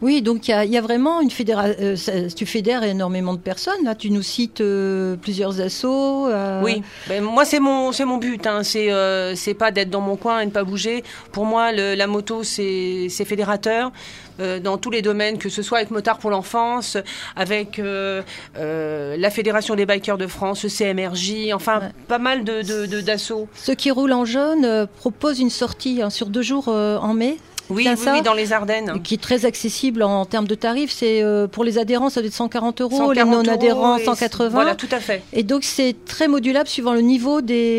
Oui, donc il y a, y a vraiment une fédération. Euh, tu fédères énormément de personnes. Là, tu nous cites euh, plusieurs assos. Euh... Oui, ben, moi c'est mon c'est mon but. Hein. C'est euh, c'est pas d'être dans mon coin et de pas bouger. Pour moi, le, la moto c'est c'est fédérateur. Euh, dans tous les domaines, que ce soit avec Motard pour l'enfance, avec euh, euh, la Fédération des Bikers de France, le C M R J, enfin ouais. pas mal de, de, de, d'assauts. Ceux qui roulent en jaune euh, proposent une sortie hein, sur deux jours euh, en mai. Oui, oui, oui, dans les Ardennes. Qui est très accessible en termes de tarifs. C'est euh, pour les adhérents, ça doit être cent quarante euros, les non-adhérents, cent quatre-vingts. Voilà, tout à fait. Et donc, c'est très modulable suivant le niveau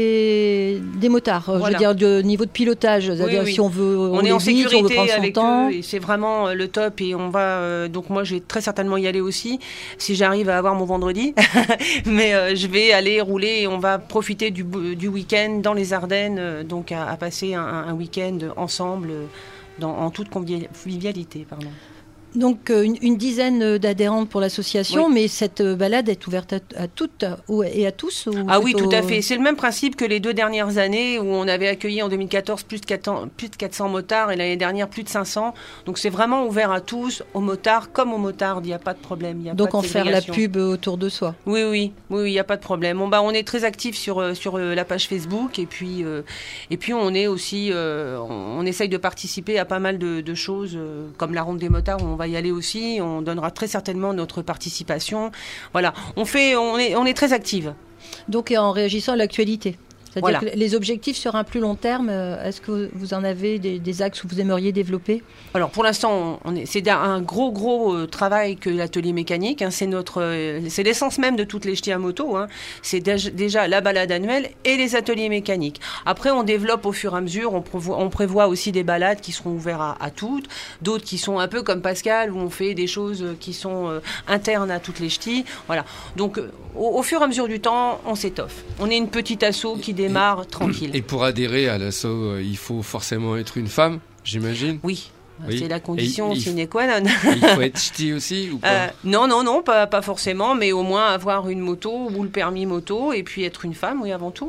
des, des motards. Voilà. Je veux dire, le niveau de pilotage. C'est-à-dire, oui, oui. si on veut on est en vite, sécurité on veut prendre son avec temps. eux, et c'est vraiment euh, le top. Et on va. Euh, donc, moi, je vais très certainement y aller aussi, si j'arrive à avoir mon vendredi. Mais euh, je vais aller rouler et on va profiter du, du week-end dans les Ardennes, euh, donc à, à passer un, un week-end ensemble. Euh, Dans, en toute convivialité, pardon. Donc euh, une, une dizaine d'adhérentes pour l'association, oui. mais cette euh, balade est ouverte à, à toutes ou, et à tous ou Ah plutôt... oui, tout à fait. C'est le même principe que les deux dernières années où on avait accueilli en deux mille quatorze plus de quatre cents, plus de quatre cents motards et l'année dernière plus de cinq cents. Donc c'est vraiment ouvert à tous, aux motards comme aux motards. Il n'y a pas de problème. Il y a Donc pas de en faire la pub autour de soi. Oui, oui, oui, il n'y a pas de problème. Bon, bah, on est très actifs sur, sur la page Facebook et puis, euh, et puis on est aussi, euh, on, on essaye de participer à pas mal de, de choses euh, comme la ronde des motards où on va y aller aussi. On donnera très certainement notre participation. Voilà, on fait, on est, on est très active. Donc en réagissant à l'actualité. C'est-à-dire voilà. que les objectifs sur un plus long terme, est-ce que vous en avez des, des axes que vous aimeriez développer ? Alors pour l'instant, on est, c'est un gros gros euh, travail que l'atelier mécanique. Hein, c'est notre, euh, c'est l'essence même de toutes les ch'tis à moto. Hein. C'est déjà, déjà la balade annuelle et les ateliers mécaniques. Après, on développe au fur et à mesure. On prévoit, on prévoit aussi des balades qui seront ouvertes à, à toutes, d'autres qui sont un peu comme Pascal où on fait des choses qui sont euh, internes à toutes les ch'tis. Voilà. Donc euh, au, au fur et à mesure du temps, on s'étoffe. On est une petite asso qui démarre et, tranquille. Et pour adhérer à l'asso, euh, il faut forcément être une femme, j'imagine ? Oui. Oui. C'est la condition il, sine qua non. Il faut être ch'ti aussi ou pas euh, Non, non, non, pas, pas forcément, mais au moins avoir une moto ou le permis moto et puis être une femme, oui, avant tout.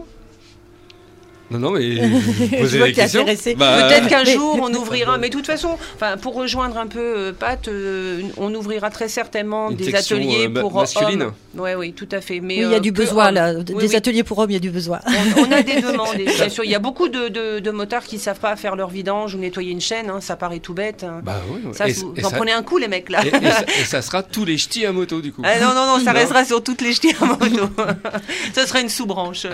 Non, non, mais vous posez des questions. Bah... Peut-être qu'un jour on ouvrira, mais de toute façon, enfin, pour rejoindre un peu euh, Pat, euh, on ouvrira très certainement une des section, ateliers euh, pour masculine. hommes. Oui, oui, tout à fait. Mais oui, il y a du besoin là, oui, des oui. ateliers pour hommes, il y a du besoin. On, on a des demandes, et bien sûr. Il y a beaucoup de, de, de motards qui ne savent pas faire leur vidange ou nettoyer une chaîne. Hein, ça paraît tout bête. Hein. Bah oui. Ça, et, vous et en ça... prenez un coup, les mecs là. Et, et, ça, et ça sera tous les ch'tis à moto du coup. Ah, non, non, non, ça non. restera sur toutes les ch'tis à moto. Ça sera une sous-branche.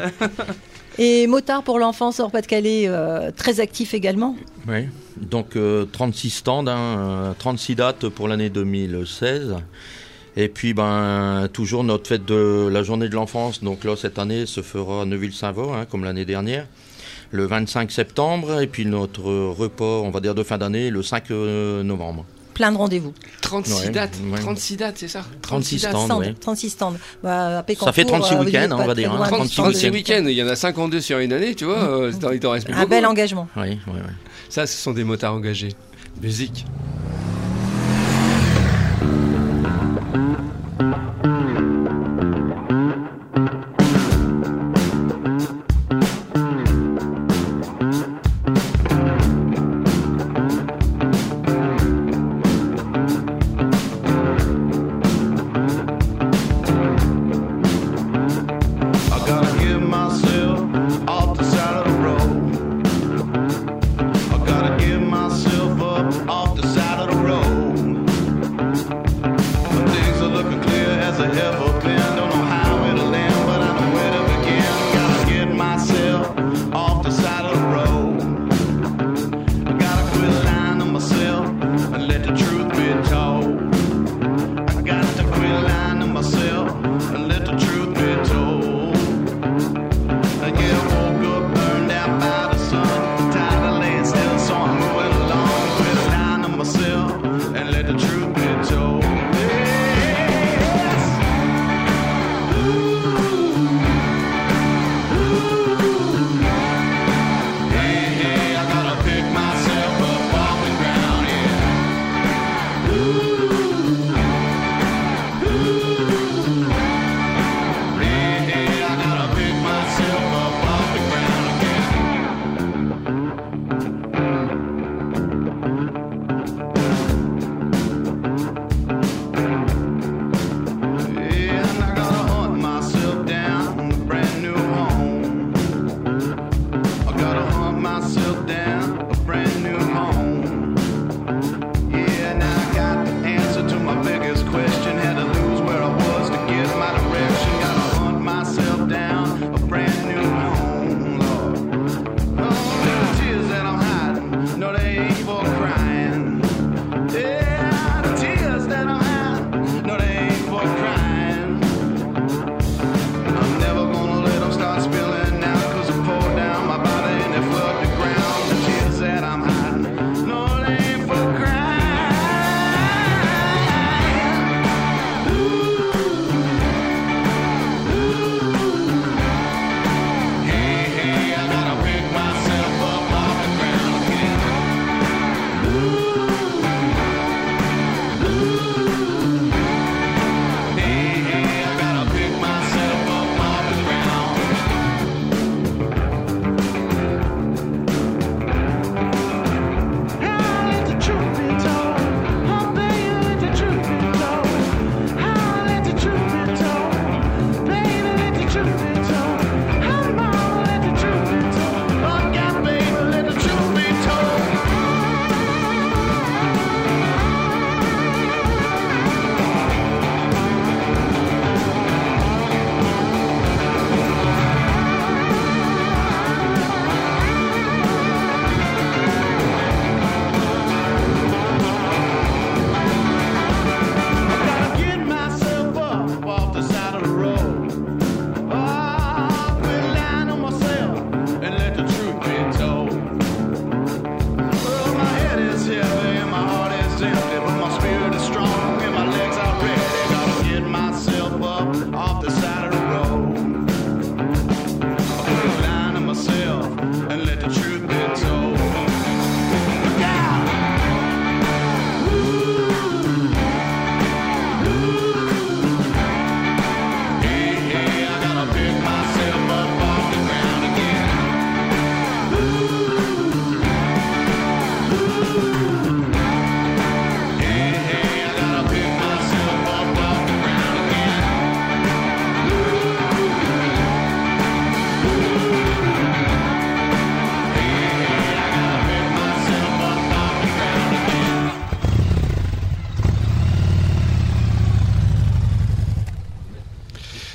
Et Motard pour l'enfance hors Pas-de-Calais, euh, très actif également. Oui, donc euh, trente-six stands, hein, trente-six dates pour l'année deux mille seize. Et puis ben toujours notre fête de la journée de l'enfance, donc là cette année se fera à Neuville-Saint-Vaur, hein, comme l'année dernière, le vingt-cinq septembre. Et puis notre repas, on va dire de fin d'année, le cinq novembre. Plein de rendez-vous. trente-six ouais, dates, ouais. trente-six dates, c'est ça trente-six stands, stands, oui. trente-six stands. Bah, à ça fait trente-six euh, week-ends, on va dire. Hein, trente-six week-ends, il y en a cinquante-deux sur une année, tu vois, euh, il t'en reste plus Un beaucoup. bel engagement. Oui, oui, oui. Ça, ce sont des motards engagés. Musique. Ooh.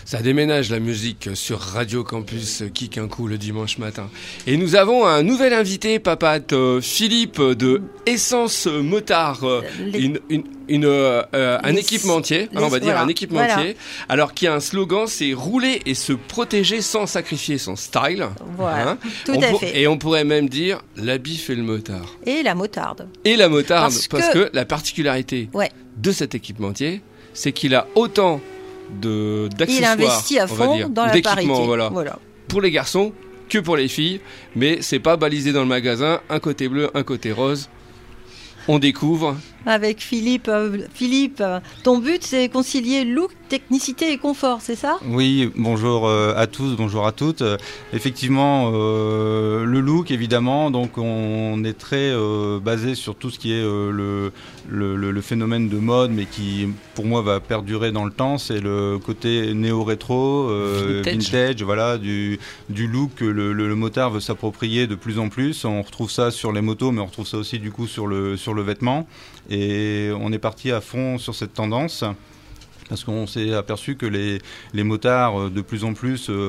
Ça déménage la musique sur Radio Campus Kick un coup le dimanche matin. Et nous avons un nouvel invité, Papate, euh, Philippe de Essence Motard, euh, Les- une, une, une, euh, euh, un Les- équipementier, hein, les- on va dire voilà. un équipementier, Voilà. alors qui a un slogan, c'est rouler et se protéger sans sacrifier son style. Voilà, tout On à pour- fait. Et on pourrait même dire la bif et le motard. Et la motarde. Et la motarde, Parce parce, que- que... la particularité Ouais. de cet équipementier, c'est qu'il a autant de d'accessoires, Il investit à on va fond dire, dans la d'équipements, parité. voilà, Voilà. pour les garçons que pour les filles, mais c'est pas balisé dans le magasin, un côté bleu, un côté rose. On découvre. Avec Philippe, euh, Philippe, euh, ton but c'est concilier look, technicité et confort, c'est ça? Oui, bonjour euh, à tous, bonjour à toutes. Euh, effectivement, euh, le look, évidemment, donc on est très euh, basé sur tout ce qui est euh, le, le, le- le phénomène de mode, mais qui, pour moi, va perdurer dans le temps. C'est le côté néo-rétro, euh, Vintage. vintage, voilà, du, du look que le, le, le motard veut s'approprier de plus en plus. On retrouve ça sur les motos, mais on retrouve ça aussi du coup sur le, sur le vêtement. Et on est parti à fond sur cette tendance. Parce qu'on s'est aperçu que les, les motards, euh, de plus en plus, euh,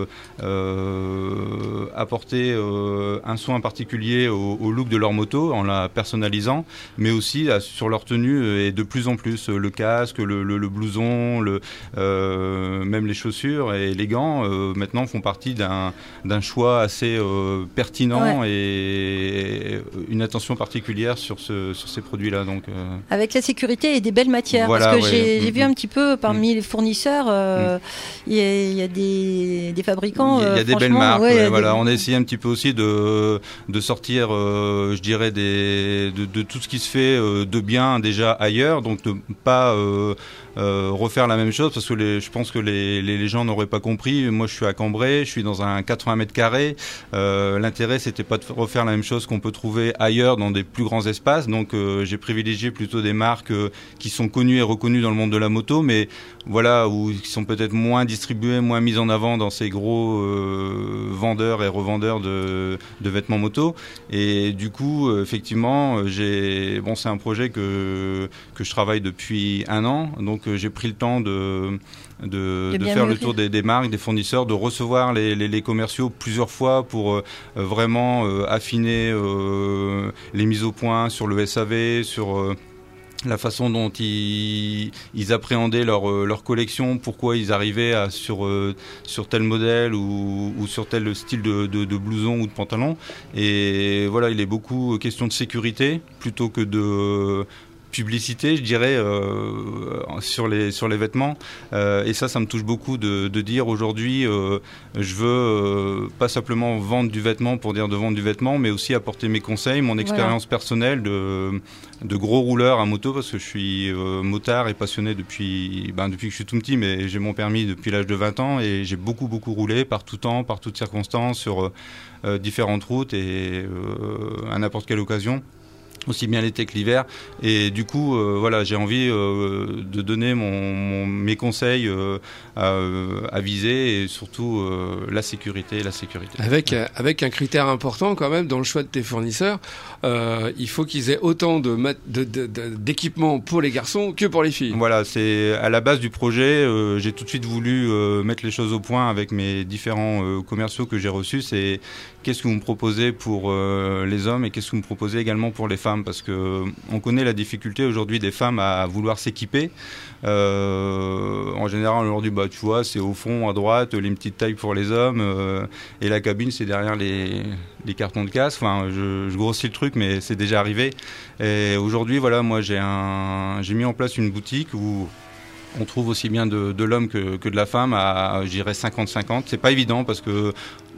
euh, apportaient euh, un soin particulier au, au look de leur moto en la personnalisant, mais aussi euh, sur leur tenue euh, et de plus en plus. Euh, le casque, le, le, le blouson, le, euh, même les chaussures et les gants, euh, maintenant font partie d'un, d'un choix assez euh, pertinent et une attention particulière sur, ce, sur ces produits-là. Donc, euh, Avec la sécurité et des belles matières. Voilà, parce que ouais. j'ai, j'ai Mm, vu mm. un petit peu parmi les fournisseurs, euh, il y, a- il y a des, des fabricants. Il y a, il y a euh, des belles franchement, marques, ouais, il y a ouais, des- voilà. On a essayé un petit peu aussi de, de sortir, euh, je dirais, des, de, de tout ce qui se fait euh, de bien déjà ailleurs, donc de pas euh, euh, refaire la même chose, parce que les, je pense que les, les, les gens n'auraient pas compris. Moi, je suis à Cambrai, je suis dans un quatre-vingts mètres carrés. Euh, l'intérêt, c'était pas de refaire la même chose qu'on peut trouver ailleurs dans des plus grands espaces. Donc, euh, j'ai privilégié plutôt des marques euh, qui sont connues et reconnues dans le monde de la moto, mais voilà, ou qui sont peut-être moins distribuées, moins mises en avant dans ces gros euh, vendeurs et revendeurs de, de vêtements moto. Et du coup, euh, effectivement, j'ai bon, c'est un projet que que je travaille depuis un an, donc euh, j'ai pris le temps de de, De de bien faire le mûrir. tour des, des marques, des fournisseurs, de recevoir les, les, les commerciaux plusieurs fois pour euh, vraiment euh, affiner euh, les mises au point sur le S A V, sur euh, la façon dont ils, ils appréhendaient leur, euh, leur collection, pourquoi ils arrivaient à, sur, euh, sur tel modèle ou, ou sur tel style de, de, de blouson ou de pantalon. Et voilà, il est beaucoup question de sécurité plutôt que de publicité, je dirais, euh, sur les sur les vêtements. Euh, et ça, ça me touche beaucoup de, de dire aujourd'hui, euh, je veux euh, pas simplement vendre du vêtement pour dire de vendre du vêtement, mais aussi apporter mes conseils, mon expérience Voilà. personnelle de de gros rouleur à moto, parce que je suis euh, motard et passionné depuis ben, depuis que je suis tout petit, mais j'ai mon permis depuis l'âge de vingt ans et j'ai beaucoup beaucoup roulé par tout temps, par toutes circonstances, sur euh, différentes routes et euh, à n'importe quelle occasion, aussi bien l'été que l'hiver. Et du coup, euh, voilà, j'ai envie euh, de donner mon, mon- mes conseils euh, à, à viser, et surtout euh, la sécurité, la sécurité. Avec, euh, avec un critère important quand même dans le choix de tes fournisseurs, euh, il faut qu'ils aient autant de mat- de- de- de- d'équipements pour les garçons que pour les filles. Voilà, c'est à la base du projet. euh, j'ai tout de suite voulu euh, mettre les choses au point avec mes différents euh, commerciaux que j'ai reçus. C'est qu'est-ce que vous me proposez pour euh, les hommes et qu'est-ce que vous me proposez également pour les femmes, parce que euh, on connaît la difficulté aujourd'hui des femmes à vouloir s'équiper. Euh, en général, on leur dit, bah, tu vois, c'est au fond à droite, les petites tailles pour les hommes, euh, et la cabine, c'est derrière les, les cartons de casse. Enfin, je, je grossis le truc, mais c'est déjà arrivé. Et aujourd'hui, voilà, moi, j'ai un, j'ai mis en place une boutique où on trouve aussi bien de, de l'homme que, que de la femme à, je dirais, cinquante cinquante. C'est pas évident parce que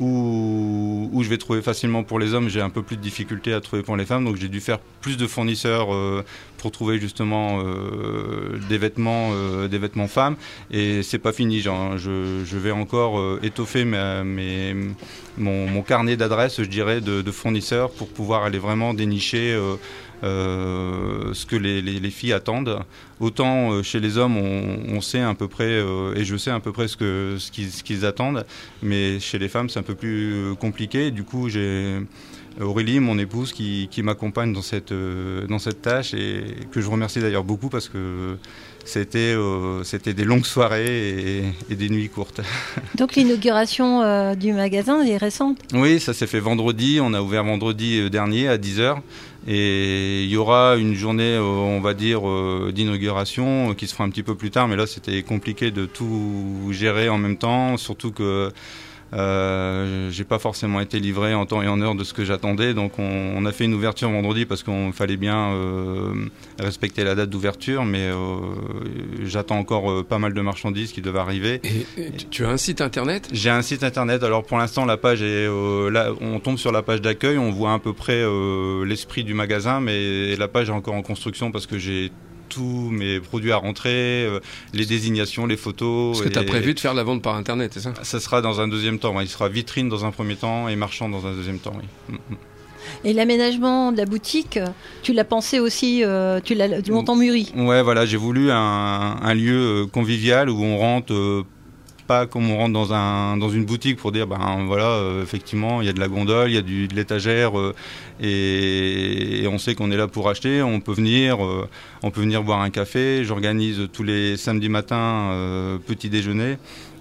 où, où je vais trouver facilement pour les hommes, j'ai un peu plus de difficulté à trouver pour les femmes. Donc j'ai dû faire plus de fournisseurs euh, pour trouver justement euh, des vêtements, euh, des vêtements femmes. Et c'est pas fini. Genre, je, je vais encore euh, étoffer ma, mes, mon, mon carnet d'adresses, je dirais, de, de fournisseurs pour pouvoir aller vraiment dénicher euh, euh, ce que les, les, les filles attendent. Autant euh, chez les hommes, on, on sait à peu près, euh, et je sais à peu près ce que ce qu'ils, ce qu'ils attendent, mais chez les femmes, c'est un peu plus euh, compliqué. Du coup, j'ai Aurélie, mon épouse, qui, qui m'accompagne dans cette, euh, dans cette tâche et que je remercie d'ailleurs beaucoup parce que c'était, euh, c'était des longues soirées et, et des nuits courtes. Donc l'inauguration euh, du magasin est récente. Oui, ça s'est fait vendredi. On a ouvert vendredi dernier à dix heures. Et il y aura une journée, euh, on va dire, euh, d'inauguration euh, qui se fera un petit peu plus tard. Mais là, c'était compliqué de tout gérer en même temps. Surtout que euh, j'ai pas forcément été livré en temps et en heure de ce que j'attendais. Donc on, on a fait une ouverture vendredi parce qu'on fallait bien euh, respecter la date d'ouverture. Mais euh, j'attends encore euh, pas mal de marchandises qui doivent arriver. Et, et tu as un site internet ? J'ai un site internet. Alors pour l'instant, la page est euh, là, on tombe sur la page d'accueil, on voit à peu près euh, l'esprit du magasin, mais la page est encore en construction parce que j'ai tous mes produits à rentrer, euh, les désignations, les photos. Parce que tu as prévu de faire la vente par internet, c'est ça ? Ça sera dans un deuxième temps. Ouais. Il sera vitrine dans un premier temps et marchand dans un deuxième temps. Oui. Et l'aménagement de la boutique, tu l'as pensé aussi, euh, tu l'as longtemps mûri. Ouais, voilà, j'ai voulu un, un lieu convivial où on rentre. Euh, pas comme on rentre dans un dans une boutique pour dire ben voilà euh, effectivement il y a de la gondole, il y a du, de l'étagère euh, et, et on sait qu'on est là pour acheter, on peut venir euh, on peut venir boire un café. J'organise tous les samedis matins euh, petit déjeuner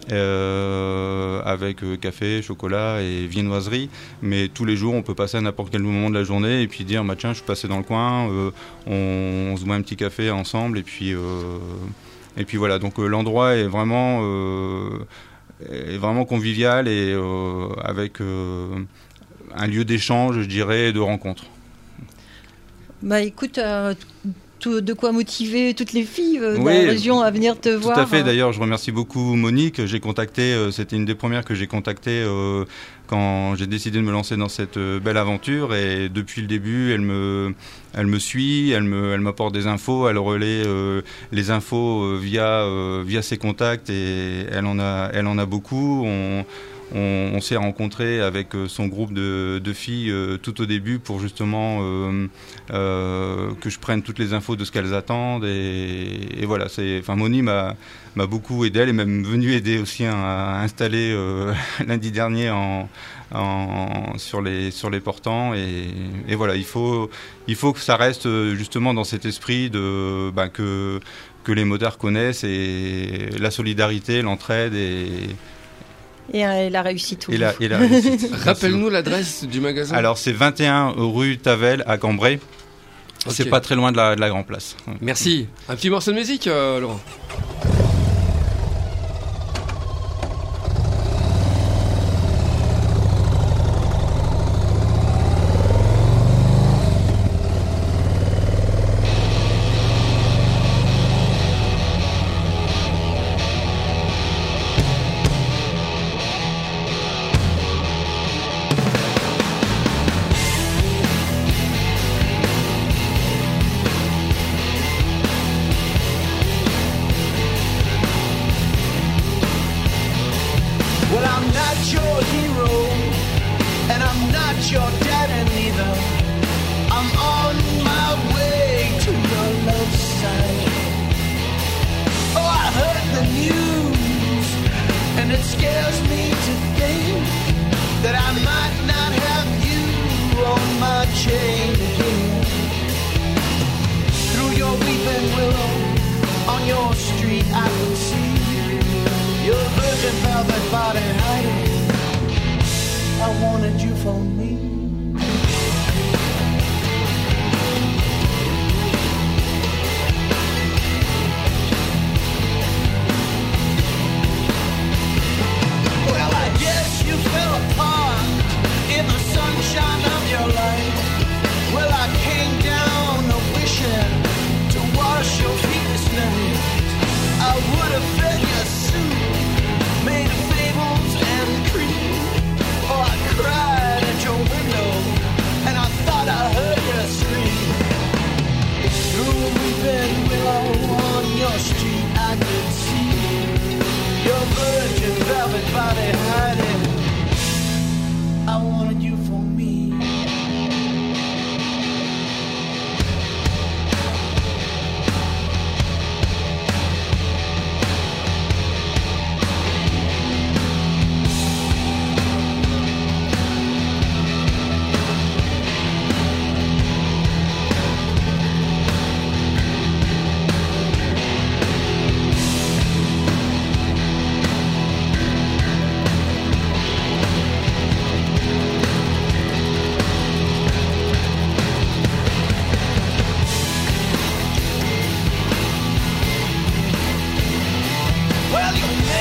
euh, avec euh, café, chocolat et viennoiserie, mais tous les jours on peut passer à n'importe quel moment de la journée et puis dire bah tiens je suis passé dans le coin, euh, on, on se boit un petit café ensemble et puis euh, Et puis voilà, donc euh, l'endroit est vraiment, euh, est vraiment convivial et euh, avec euh, un lieu d'échange, je dirais, et de rencontre. Bah écoute, euh, tout, de quoi motiver toutes les filles euh, de oui, la région à venir te tout voir. Tout à fait, d'ailleurs je remercie beaucoup Monique, j'ai contacté, euh, c'était une des premières que j'ai contactées euh, quand j'ai décidé de me lancer dans cette euh, belle aventure et depuis le début elle me, elle me suit, elle, me, elle m'apporte des infos, elle relaie euh, les infos euh, via, euh, via ses contacts et elle en a, elle en a beaucoup. On, On, on s'est rencontrés avec euh, son groupe de, de filles euh, tout au début pour justement euh, euh, que je prenne toutes les infos de ce qu'elles attendent et, et voilà, c'est, enfin Moni m'a, m'a beaucoup aidé, elle est même venue aider aussi hein, à installer euh, lundi dernier en, en, sur, les, sur les portants et, et voilà, il faut, il faut que ça reste justement dans cet esprit de, bah, que, que les motards connaissent et la solidarité, l'entraide et Et, et la réussite. Et la, et la réussite. Rappelle-nous l'adresse du magasin. Alors, c'est vingt et un rue Tavel à Cambrai. Okay. C'est pas très loin de la, de la Grand Place. Merci. Un petit morceau de musique, euh, Laurent.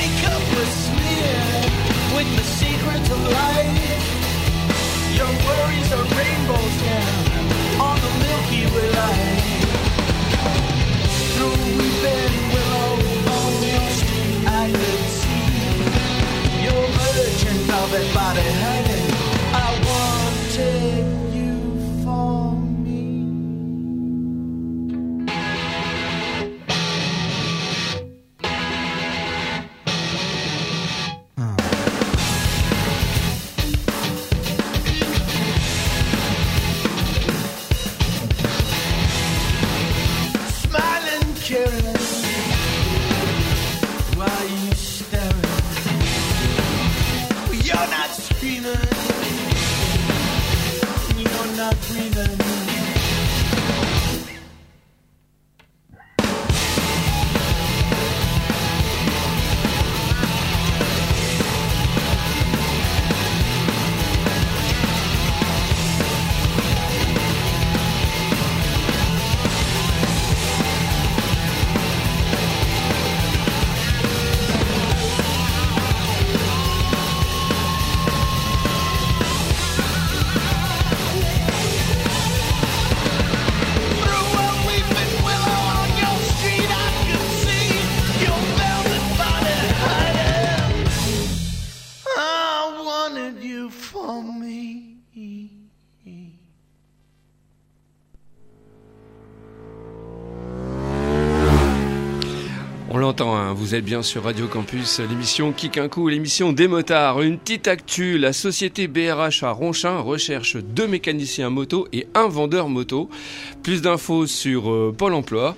wake up a smear with the secret of life. Your worries are rainbows down on the Milky Way line. Through weeping willow on your street, I could see your virgin velvet body hanging. I wanted you for me. Smiling, Karen, why are you staring? You're not screaming, you're not breathing. On l'entend, hein, vous êtes bien sur Radio Campus, l'émission Kick un coup, l'émission des motards. Une petite actu, la société B R H à Ronchin recherche deux mécaniciens moto et un vendeur moto. Plus d'infos sur euh, Pôle emploi,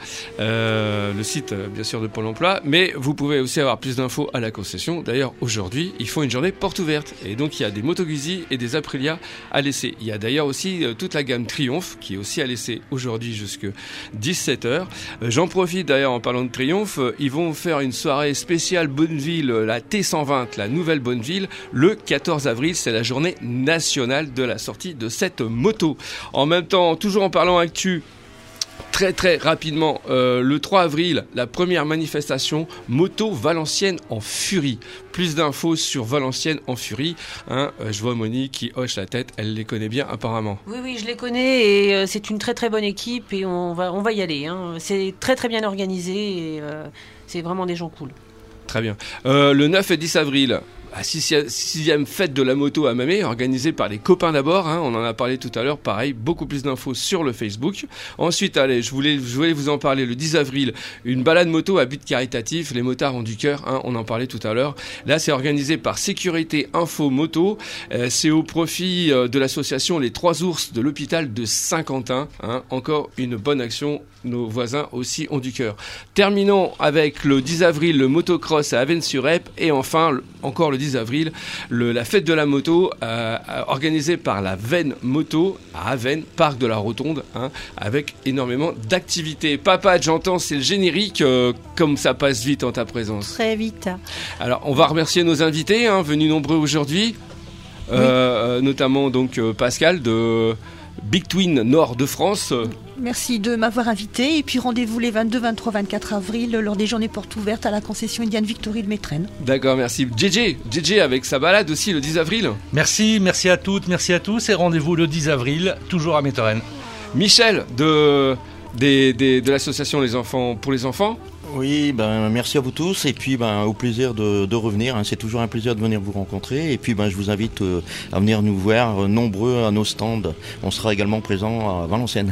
euh, le site euh, bien sûr de Pôle emploi, mais vous pouvez aussi avoir plus d'infos à la concession. D'ailleurs, aujourd'hui, ils font une journée porte ouverte et donc il y a des Moto Guzzi et des Aprilia à laisser. Il y a d'ailleurs aussi euh, toute la gamme Triumph qui est aussi à laisser aujourd'hui jusqu'à dix-sept heures. Euh, j'en profite d'ailleurs en parlant de Triumph, euh, ils vont faire une soirée spéciale Bonneville, la T cent vingt, la nouvelle Bonneville, le quatorze avril. C'est la journée nationale de la sortie de cette moto. En même temps, toujours en parlant actu, très très rapidement, euh, le trois avril, la première manifestation moto Valenciennes en furie. Plus d'infos sur Valenciennes en furie. Hein, euh, je vois Monique qui hoche la tête, elle les connaît bien apparemment. Oui, oui, je les connais et euh, c'est une très très bonne équipe et on va, on va y aller. Hein. C'est très très bien organisé et euh, c'est vraiment des gens cool. Très bien. Euh, le neuf et dix avril, la sixième fête de la moto à Mamé, organisée par les copains d'abord, hein, on en a parlé tout à l'heure, pareil, beaucoup plus d'infos sur le Facebook. Ensuite, allez, je voulais, je voulais vous en parler, le dix avril, une balade moto à but caritatif, les motards ont du cœur, hein, on en parlait tout à l'heure. Là, c'est organisé par Sécurité Info Moto, euh, c'est au profit euh, de l'association Les Trois Ours de l'hôpital de Saint-Quentin, hein, encore une bonne action, nos voisins aussi ont du cœur. Terminons avec le dix avril, le motocross à Avesnes-sur-Epte, et enfin, encore le dix avril, le, la fête de la moto euh, organisée par la Veine Moto à Avennes, parc de la Rotonde, hein, avec énormément d'activités. Papa, j'entends, c'est le générique, euh, comme ça passe vite en ta présence. Très vite. Alors, on va remercier nos invités, hein, venus nombreux aujourd'hui, euh, oui. euh, notamment donc euh, Pascal de Big Twin Nord de France. Merci de m'avoir invité et puis rendez-vous les vingt-deux, vingt-trois, vingt-quatre avril lors des journées portes ouvertes à la concession Indian Victory de Métrenne. D'accord, merci. J J, J J avec sa balade aussi le dix avril. Merci, merci à toutes, merci à tous et rendez-vous le dix avril, toujours à Métrenne. Michel de, des, des, de l'association Les Enfants pour les enfants. Oui, ben, merci à vous tous et puis ben, au plaisir de, de revenir. Hein. C'est toujours un plaisir de venir vous rencontrer et puis ben, je vous invite euh, à venir nous voir euh, nombreux à nos stands. On sera également présents à Valenciennes.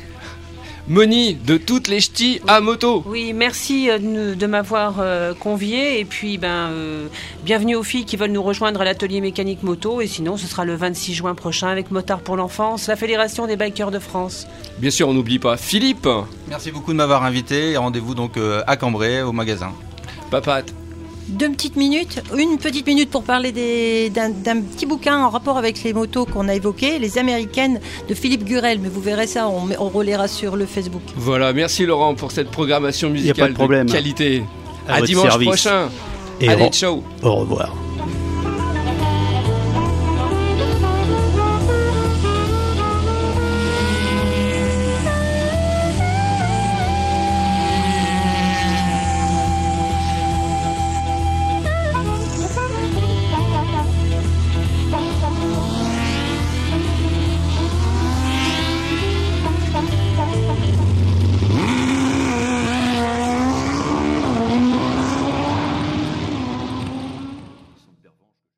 Moni de toutes les ch'tis à moto. Oui, merci de, de m'avoir euh, convié et puis ben euh, bienvenue aux filles qui veulent nous rejoindre à l'atelier mécanique moto et sinon ce sera le vingt-six juin prochain avec Motard pour l'enfance, la Fédération des bikers de France. Bien sûr, on n'oublie pas Philippe. Merci beaucoup de m'avoir invité et rendez-vous donc euh, à Cambrai au magasin. Papat. Deux petites minutes, une petite minute pour parler des, d'un, d'un petit bouquin en rapport avec les motos qu'on a évoquées, les Américaines de Philippe Gurel, mais vous verrez ça, on, on relaiera sur le Facebook. Voilà, merci Laurent pour cette programmation musicale de, de qualité. À, à dimanche service. prochain. Et Allez, au, ciao. Au revoir.